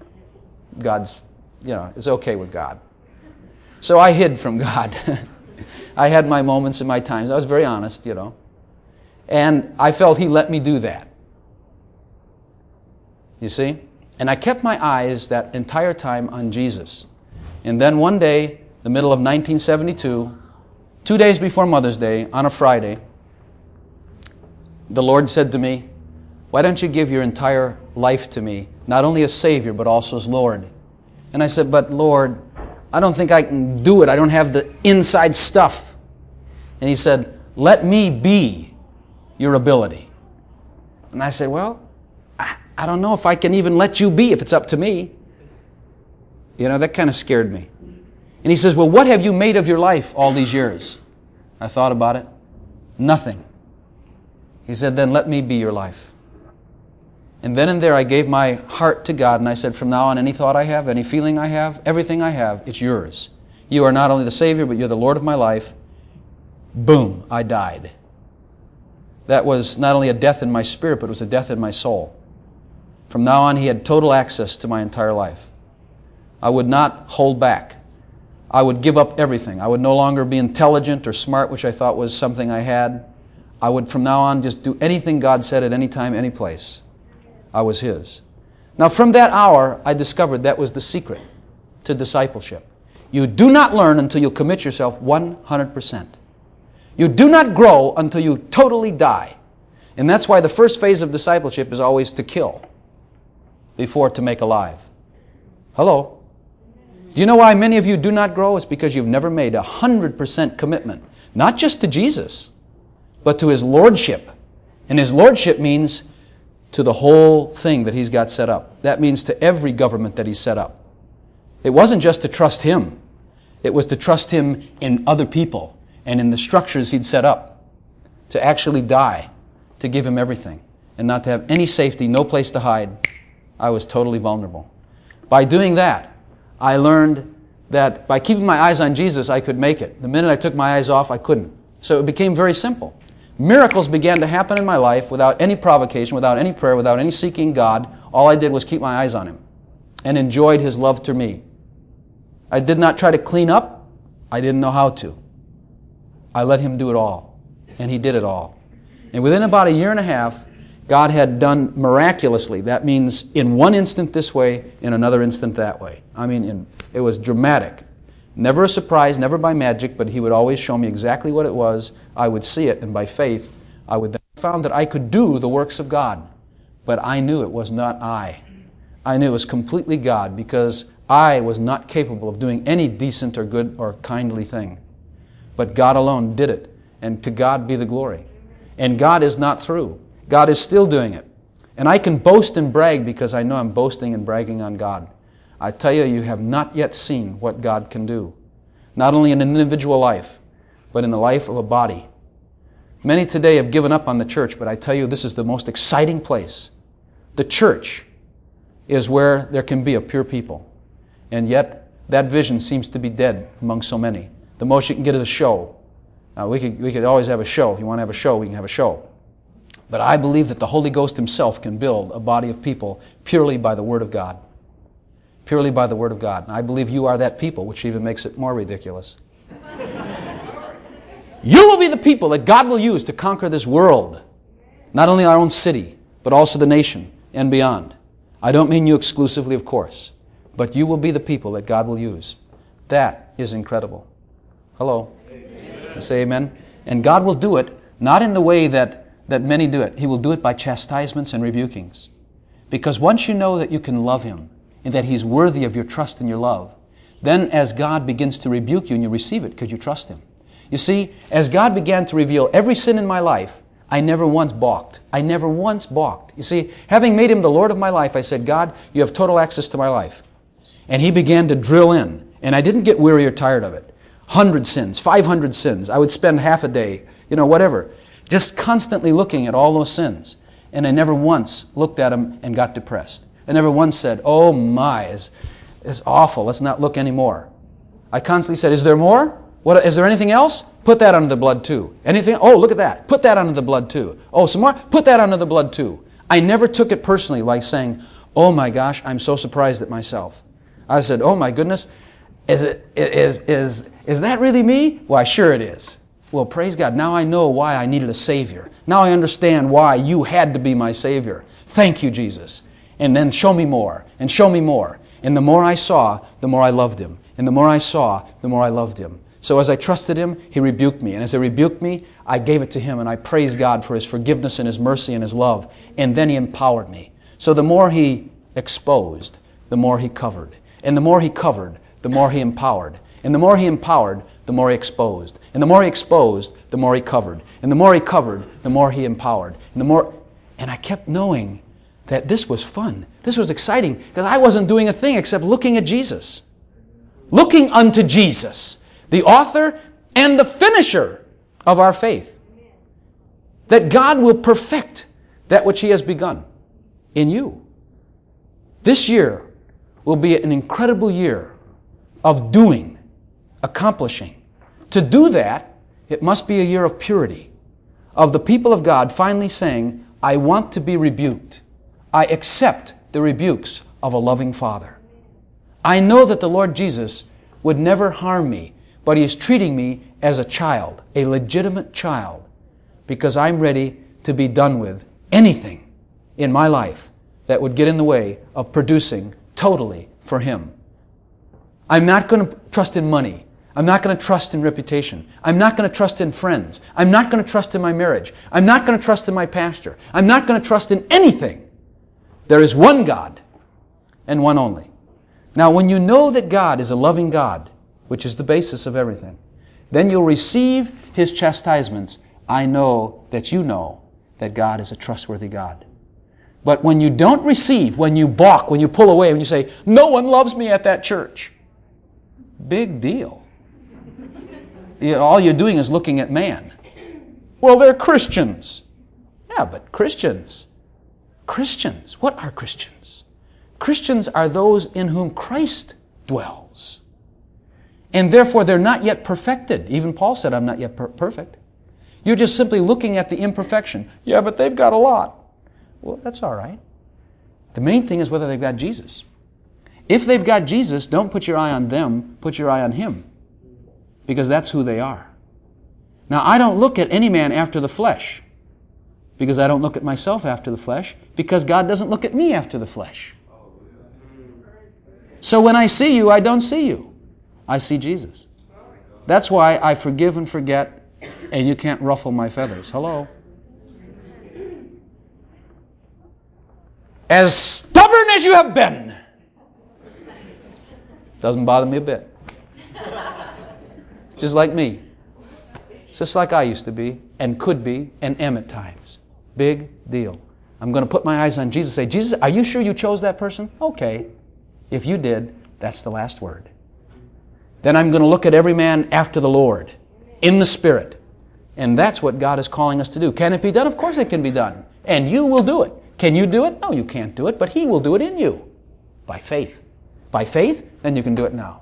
It's okay with God. So I hid from God. I had my moments and my times. I was very honest, And I felt He let me do that. You see? And I kept my eyes that entire time on Jesus. And then one day, the middle of 1972, 2 days before Mother's Day, on a Friday, the Lord said to me, why don't you give your entire life to Me, not only as Savior, but also as Lord? And I said, but Lord, I don't think I can do it. I don't have the inside stuff. And He said, let Me be your ability. And I said, well, I don't know if I can even let You be if it's up to me. That kind of scared me. And He says, well, what have you made of your life all these years? I thought about it. Nothing. He said, then let Me be your life. And then and there I gave my heart to God, and I said, from now on, any thought I have, any feeling I have, everything I have, it's Yours. You are not only the Savior, but You're the Lord of my life. Boom, I died. That was not only a death in my spirit, but it was a death in my soul. From now on, He had total access to my entire life. I would not hold back. I would give up everything. I would no longer be intelligent or smart, which I thought was something I had. I would from now on just do anything God said at any time, any place. I was His. Now from that hour, I discovered that was the secret to discipleship. You do not learn until you commit yourself 100%. You do not grow until you totally die. And that's why the first phase of discipleship is always to kill before to make alive. Hello? Do you know why many of you do not grow? It's because you've never made 100% commitment. Not just to Jesus, but to His Lordship. And His Lordship means to the whole thing that He's got set up. That means to every government that He's set up. It wasn't just to trust Him. It was to trust Him in other people and in the structures He'd set up. To actually die, to give Him everything, and not to have any safety, no place to hide. I was totally vulnerable. By doing that, I learned that by keeping my eyes on Jesus, I could make it. The minute I took my eyes off, I couldn't. So it became very simple. Miracles began to happen in my life without any provocation, without any prayer, without any seeking God. All I did was keep my eyes on Him and enjoyed His love to me. I did not try to clean up. I didn't know how to. I let Him do it all. And He did it all. And within about a year and a half, God had done miraculously. That means in one instant this way, in another instant that way. It was dramatic. Never a surprise, never by magic, but He would always show me exactly what it was. I would see it, and by faith, I would then found that I could do the works of God. But I knew it was not I. I knew it was completely God, because I was not capable of doing any decent or good or kindly thing. But God alone did it, and to God be the glory. And God is not through. God is still doing it. And I can boast and brag because I know I'm boasting and bragging on God. I tell you, you have not yet seen what God can do. Not only in an individual life, but in the life of a body. Many today have given up on the church, but I tell you, this is the most exciting place. The church is where there can be a pure people. And yet, that vision seems to be dead among so many. The most you can get is a show. Now, we could always have a show. If you want to have a show, we can have a show. But I believe that the Holy Ghost Himself can build a body of people purely by the Word of God. Purely by the Word of God. And I believe you are that people, which even makes it more ridiculous. You will be the people that God will use to conquer this world. Not only our own city, but also the nation and beyond. I don't mean you exclusively, of course. But you will be the people that God will use. That is incredible. Hello. Amen. Say amen. And God will do it, not in the way that many do it. He will do it by chastisements and rebukings. Because once you know that you can love Him, and that He's worthy of your trust and your love, then as God begins to rebuke you and you receive it because you trust Him. You see, as God began to reveal every sin in my life, I never once balked. I never once balked. You see, having made Him the Lord of my life, I said, God, you have total access to my life. And He began to drill in. And I didn't get weary or tired of it. 100 sins, 500 sins. I would spend half a day, whatever. Just constantly looking at all those sins. And I never once looked at them and got depressed. I never once said, oh my, it's awful, let's not look anymore. I constantly said, is there more? Is there anything else? Put that under the blood too. Anything? Oh, look at that. Put that under the blood too. Oh, some more? Put that under the blood too. I never took it personally like saying, oh my gosh, I'm so surprised at myself. I said, oh my goodness, is that really me? Why, sure it is. Well, praise God. Now I know why I needed a Savior. Now I understand why you had to be my Savior. Thank you, Jesus. And then show me more, and show me more. And the more I saw, the more I loved Him. And the more I saw, the more I loved Him. So as I trusted Him, He rebuked me. And as He rebuked me, I gave it to Him. And I praised God for His forgiveness and His mercy and His love. And then He empowered me. So the more He exposed, the more He covered. And the more He covered, the more He empowered. And the more He empowered, the more He exposed. And the more He exposed, the more He covered. And the more He covered, the more He empowered. And I kept knowing that this was fun. This was exciting because I wasn't doing a thing except looking at Jesus. Looking unto Jesus, the author and the finisher of our faith. That God will perfect that which He has begun in you. This year will be an incredible year of doing, accomplishing. To do that, it must be a year of purity, of the people of God finally saying, I want to be rebuked. I accept the rebukes of a loving Father. I know that the Lord Jesus would never harm me, but He is treating me as a child, a legitimate child, because I'm ready to be done with anything in my life that would get in the way of producing totally for Him. I'm not going to trust in money. I'm not going to trust in reputation. I'm not going to trust in friends. I'm not going to trust in my marriage. I'm not going to trust in my pastor. I'm not going to trust in anything. There is one God and one only. Now, when you know that God is a loving God, which is the basis of everything, then you'll receive His chastisements. I know that God is a trustworthy God. But when you don't receive, when you balk, when you pull away, when you say, no one loves me at that church, big deal. All you're doing is looking at man. Well, they're Christians. Yeah, but Christians, what are Christians? Christians are those in whom Christ dwells. And therefore, they're not yet perfected. Even Paul said, I'm not yet perfect. You're just simply looking at the imperfection. Yeah, but they've got a lot. Well, that's all right. The main thing is whether they've got Jesus. If they've got Jesus, don't put your eye on them, put your eye on Him. Because that's who they are. Now, I don't look at any man after the flesh. Because I don't look at myself after the flesh, because God doesn't look at me after the flesh. So when I see you, I don't see you. I see Jesus. That's why I forgive and forget, and you can't ruffle my feathers. Hello? As stubborn as you have been, doesn't bother me a bit. Just like me. Just like I used to be, and could be, and am at times. Big deal. I'm going to put my eyes on Jesus and say, Jesus, are you sure you chose that person? Okay. If you did, that's the last word. Then I'm going to look at every man after the Lord, in the Spirit. And that's what God is calling us to do. Can it be done? Of course it can be done. And you will do it. Can you do it? No, you can't do it, but He will do it in you. By faith. By faith, then you can do it now.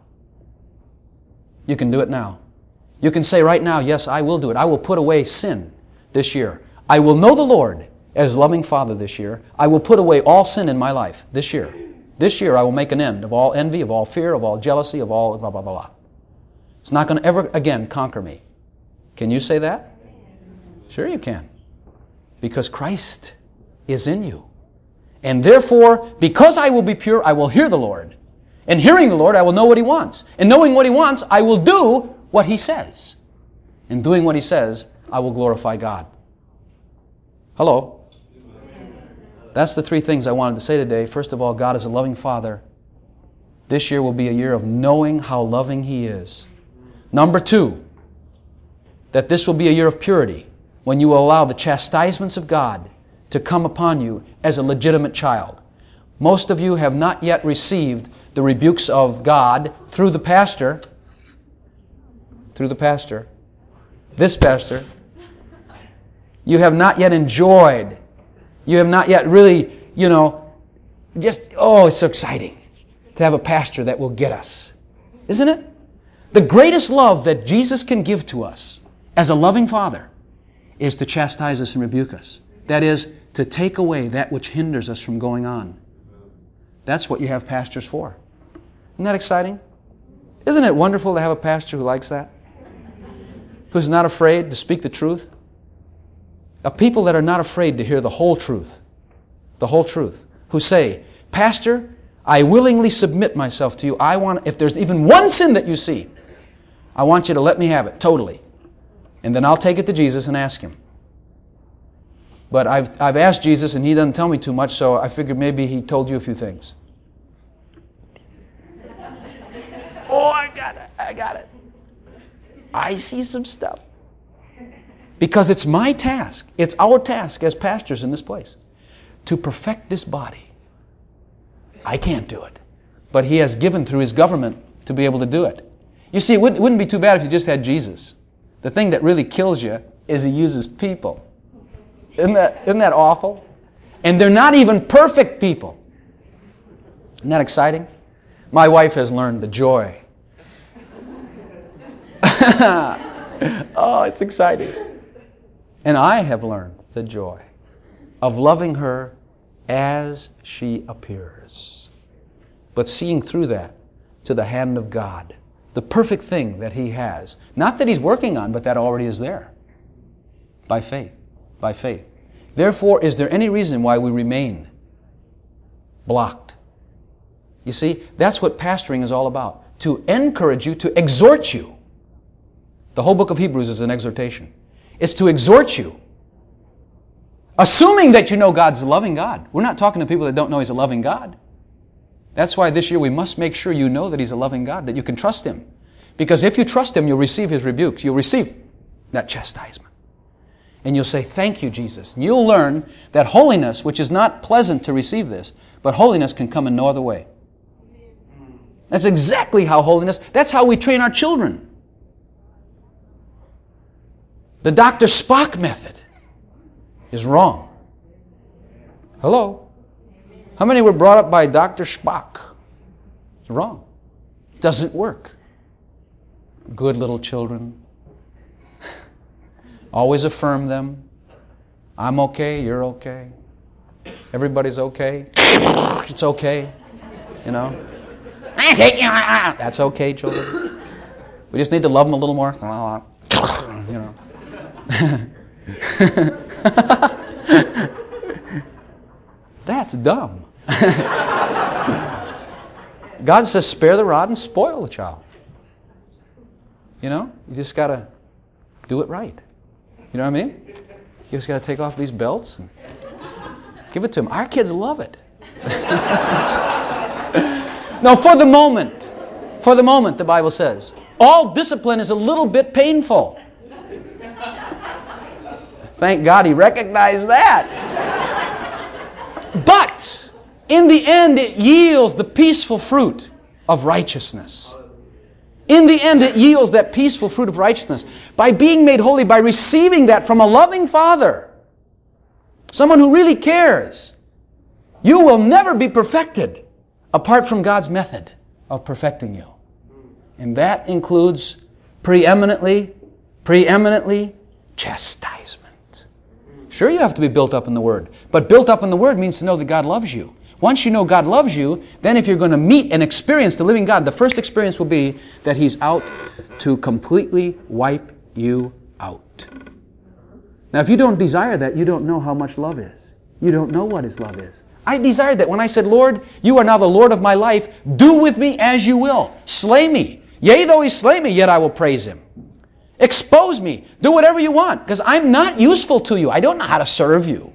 You can do it now. You can say right now, yes, I will do it. I will put away sin this year. I will know the Lord as loving Father this year. I will put away all sin in my life this year. This year I will make an end of all envy, of all fear, of all jealousy, of all blah, blah, blah, blah. It's not going to ever again conquer me. Can you say that? Sure you can. Because Christ is in you. And therefore, because I will be pure, I will hear the Lord. And hearing the Lord, I will know what He wants. And knowing what He wants, I will do what He says. And doing what He says, I will glorify God. Hello? That's the three things I wanted to say today. First of all, God is a loving Father. This year will be a year of knowing how loving He is. Number two, that this will be a year of purity when you will allow the chastisements of God to come upon you as a legitimate child. Most of you have not yet received the rebukes of God through the pastor. Through the pastor. This pastor. You have not yet enjoyed. You have not yet really, it's so exciting to have a pastor that will get us. Isn't it? The greatest love that Jesus can give to us as a loving Father is to chastise us and rebuke us. That is, to take away that which hinders us from going on. That's what you have pastors for. Isn't that exciting? Isn't it wonderful to have a pastor who likes that? Who's not afraid to speak the truth? A people that are not afraid to hear the whole truth. The whole truth. Who say, Pastor, I willingly submit myself to you. If there's even one sin that you see, I want you to let me have it, totally. And then I'll take it to Jesus and ask Him. But I've asked Jesus and He doesn't tell me too much, so I figured maybe He told you a few things. Oh, I got it. I see some stuff. Because it's my task, it's our task as pastors in this place, to perfect this body. I can't do it. But He has given through His government to be able to do it. You see, it wouldn't be too bad if you just had Jesus. The thing that really kills you is He uses people. Isn't that awful? And they're not even perfect people. Isn't that exciting? My wife has learned the joy. Oh, it's exciting. And I have learned the joy of loving her as she appears. But seeing through that to the hand of God, the perfect thing that He has. Not that He's working on, but that already is there. By faith. By faith. Therefore, is there any reason why we remain blocked? You see, that's what pastoring is all about. To encourage you, to exhort you. The whole book of Hebrews is an exhortation. It's to exhort you. Assuming that you know God's a loving God. We're not talking to people that don't know He's a loving God. That's why this year we must make sure you know that He's a loving God, that you can trust Him. Because if you trust Him, you'll receive His rebukes. You'll receive that chastisement. And you'll say, thank you, Jesus. And you'll learn that holiness, which is not pleasant to receive this, but holiness can come in no other way. That's exactly how holiness, that's how we train our children. The Dr. Spock method is wrong. Hello? How many were brought up by Dr. Spock? It's wrong. It doesn't work. Good little children. Always affirm them. I'm okay, you're okay. Everybody's okay. It's okay. That's okay, children. We just need to love them a little more. That's dumb. God says, spare the rod and spoil the child. You know, you just got to do it right. You know what I mean? You just got to take off these belts and give it to them. Our kids love it. No, for the moment, the Bible says, all discipline is a little bit painful. Thank God he recognized that. But in the end, it yields the peaceful fruit of righteousness. In the end, it yields that peaceful fruit of righteousness by being made holy, by receiving that from a loving Father, someone who really cares. You will never be perfected apart from God's method of perfecting you. And that includes preeminently chastisement. Sure, you have to be built up in the Word. But built up in the Word means to know that God loves you. Once you know God loves you, then if you're going to meet and experience the living God, the first experience will be that He's out to completely wipe you out. Now, if you don't desire that, you don't know how much love is. You don't know what His love is. I desired that when I said, Lord, you are now the Lord of my life. Do with me as you will. Slay me. Yea, though He slay me, yet I will praise Him. Expose me. Do whatever you want, because I'm not useful to you. I don't know how to serve you.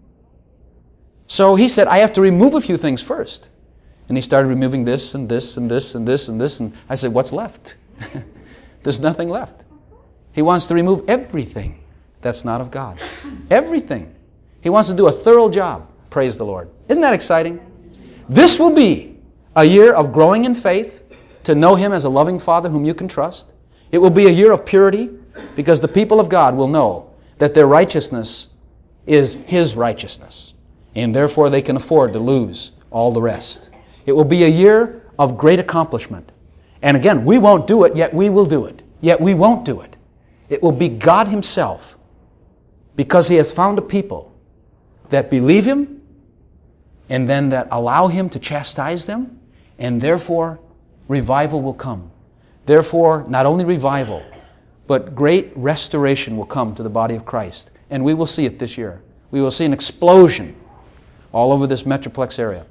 So He said, I have to remove a few things first. And He started removing this and this and this and this and this. And I said, what's left? There's nothing left. He wants to remove everything that's not of God. Everything. He wants to do a thorough job. Praise the Lord. Isn't that exciting? This will be a year of growing in faith, to know Him as a loving Father whom you can trust. It will be a year of purity, because the people of God will know that their righteousness is His righteousness. And therefore they can afford to lose all the rest. It will be a year of great accomplishment. And again, we won't do it, yet we will do it. Yet we won't do it. It will be God Himself, because He has found a people that believe Him, and then that allow Him to chastise them, and therefore revival will come. Therefore, not only revival, but great restoration will come to the body of Christ. And we will see it this year. We will see an explosion all over this Metroplex area.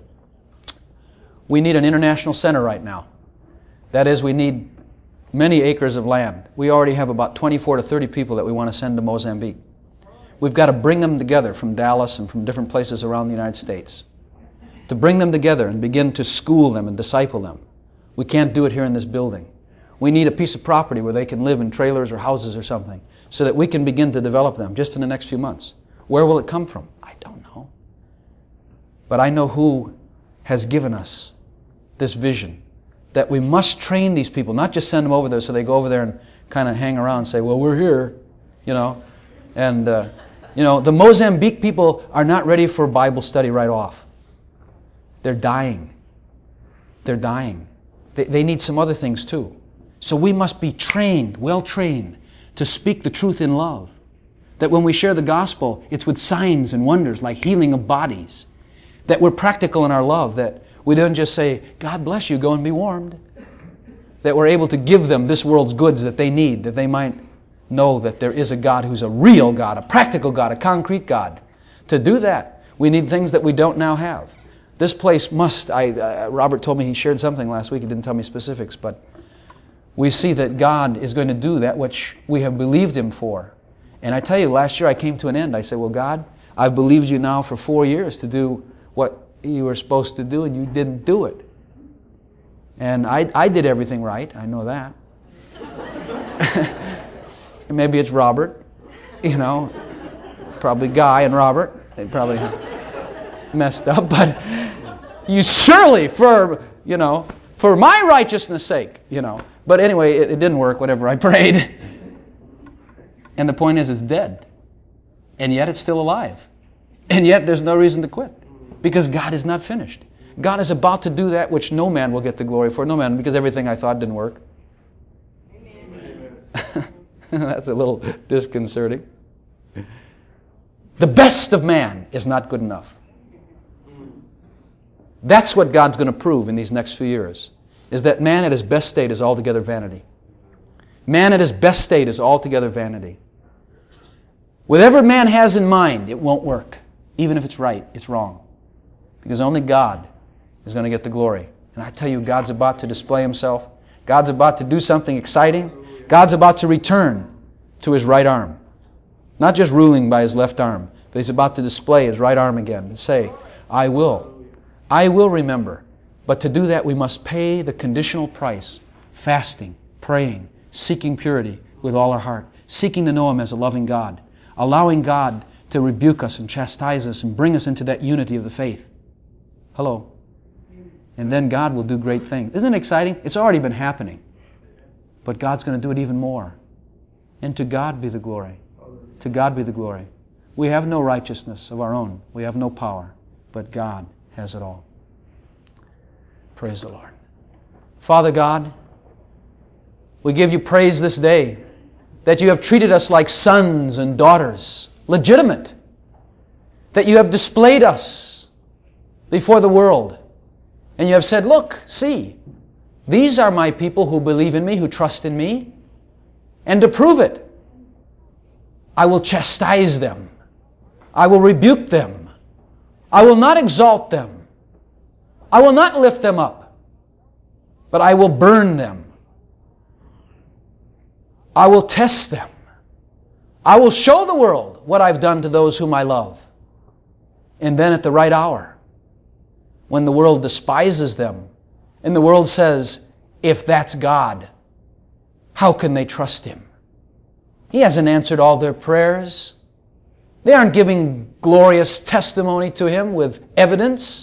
We need an international center right now. That is, we need many acres of land. We already have about 24 to 30 people that we want to send to Mozambique. We've got to bring them together from Dallas and from different places around the United States, to bring them together and begin to school them and disciple them. We can't do it here in this building. We need a piece of property where they can live in trailers or houses or something, so that we can begin to develop them just in the next few months. Where will it come from? I don't know. But I know who has given us this vision, that we must train these people, not just send them over there so they go over there and kind of hang around and say, well, we're here, you know. And, the Mozambique people are not ready for Bible study right off. They're dying. They're dying. They need some other things too. So we must be trained, well trained, to speak the truth in love. That when we share the gospel, it's with signs and wonders like healing of bodies. That we're practical in our love. That we don't just say, God bless you, go and be warmed. That we're able to give them this world's goods that they need, that they might know that there is a God who's a real God, a practical God, a concrete God. To do that, we need things that we don't now have. This place must, Robert told me, he shared something last week, he didn't tell me specifics, but we see that God is going to do that which we have believed Him for. And I tell you, last year I came to an end. I said, well, God, I've believed You now for 4 years to do what You were supposed to do, and You didn't do it. And I did everything right, I know that. Maybe it's Robert, probably Guy and Robert. They probably messed up, but You surely, for my righteousness' sake, But anyway, it didn't work, whatever I prayed. And the point is, it's dead. And yet it's still alive. And yet there's no reason to quit. Because God is not finished. God is about to do that which no man will get the glory for. No man, because everything I thought didn't work. That's a little disconcerting. The best of man is not good enough. That's what God's going to prove in these next few years, is that man at his best state is altogether vanity. Man at his best state is altogether vanity. Whatever man has in mind, it won't work. Even if it's right, it's wrong. Because only God is going to get the glory. And I tell you, God's about to display Himself. God's about to do something exciting. God's about to return to His right arm. Not just ruling by His left arm, but He's about to display His right arm again and say, I will remember. But to do that, we must pay the conditional price. Fasting, praying, seeking purity with all our heart, seeking to know Him as a loving God, allowing God to rebuke us and chastise us and bring us into that unity of the faith. Hello. And then God will do great things. Isn't it exciting? It's already been happening. But God's going to do it even more. And to God be the glory. To God be the glory. We have no righteousness of our own. We have no power. But God has it all. Praise the Lord. Father God, we give You praise this day that You have treated us like sons and daughters, legitimate. That You have displayed us before the world. And You have said, look, see, these are My people who believe in Me, who trust in Me. And to prove it, I will chastise them. I will rebuke them. I will not exalt them. I will not lift them up. But I will burn them. I will test them. I will show the world what I've done to those whom I love. And then at the right hour, when the world despises them, and the world says, if that's God, how can they trust Him? He hasn't answered all their prayers. They aren't giving glorious testimony to Him with evidence.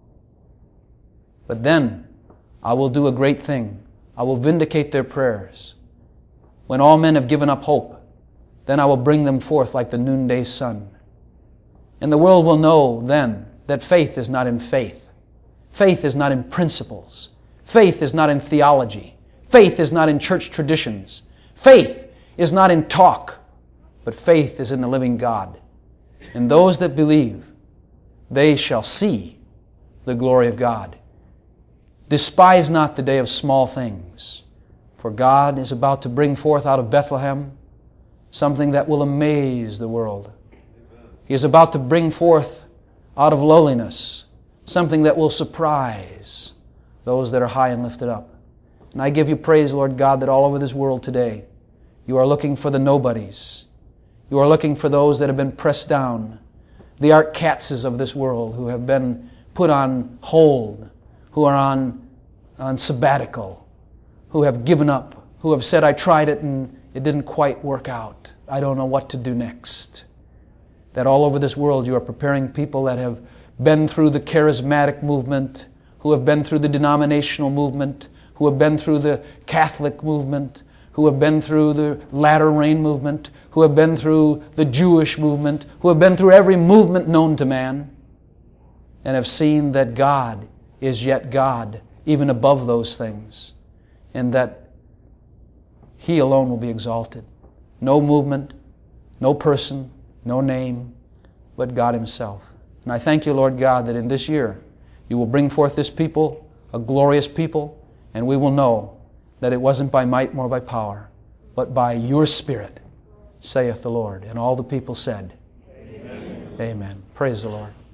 But then I will do a great thing. I will vindicate their prayers. When all men have given up hope, then I will bring them forth like the noonday sun. And the world will know then that faith is not in faith. Faith is not in principles. Faith is not in theology. Faith is not in church traditions. Faith is not in talk. But faith is in the living God. And those that believe, they shall see the glory of God. Despise not the day of small things, for God is about to bring forth out of Bethlehem something that will amaze the world. He is about to bring forth out of lowliness something that will surprise those that are high and lifted up. And I give You praise, Lord God, that all over this world today, You are looking for the nobodies. You are looking for those that have been pressed down, the Art Katzes of this world who have been put on hold, who are on sabbatical, who have given up, who have said, I tried it and it didn't quite work out. I don't know what to do next. That all over this world You are preparing people that have been through the charismatic movement, who have been through the denominational movement, who have been through the Catholic movement, who have been through the latter rain movement, who have been through the Jewish movement, who have been through every movement known to man, and have seen that God is yet God, even above those things, and that He alone will be exalted. No movement, no person, no name, but God Himself. And I thank You, Lord God, that in this year You will bring forth this people, a glorious people, and we will know that it wasn't by might nor by power, but by Your Spirit, saith the Lord. And all the people said, Amen. Amen. Praise the Lord.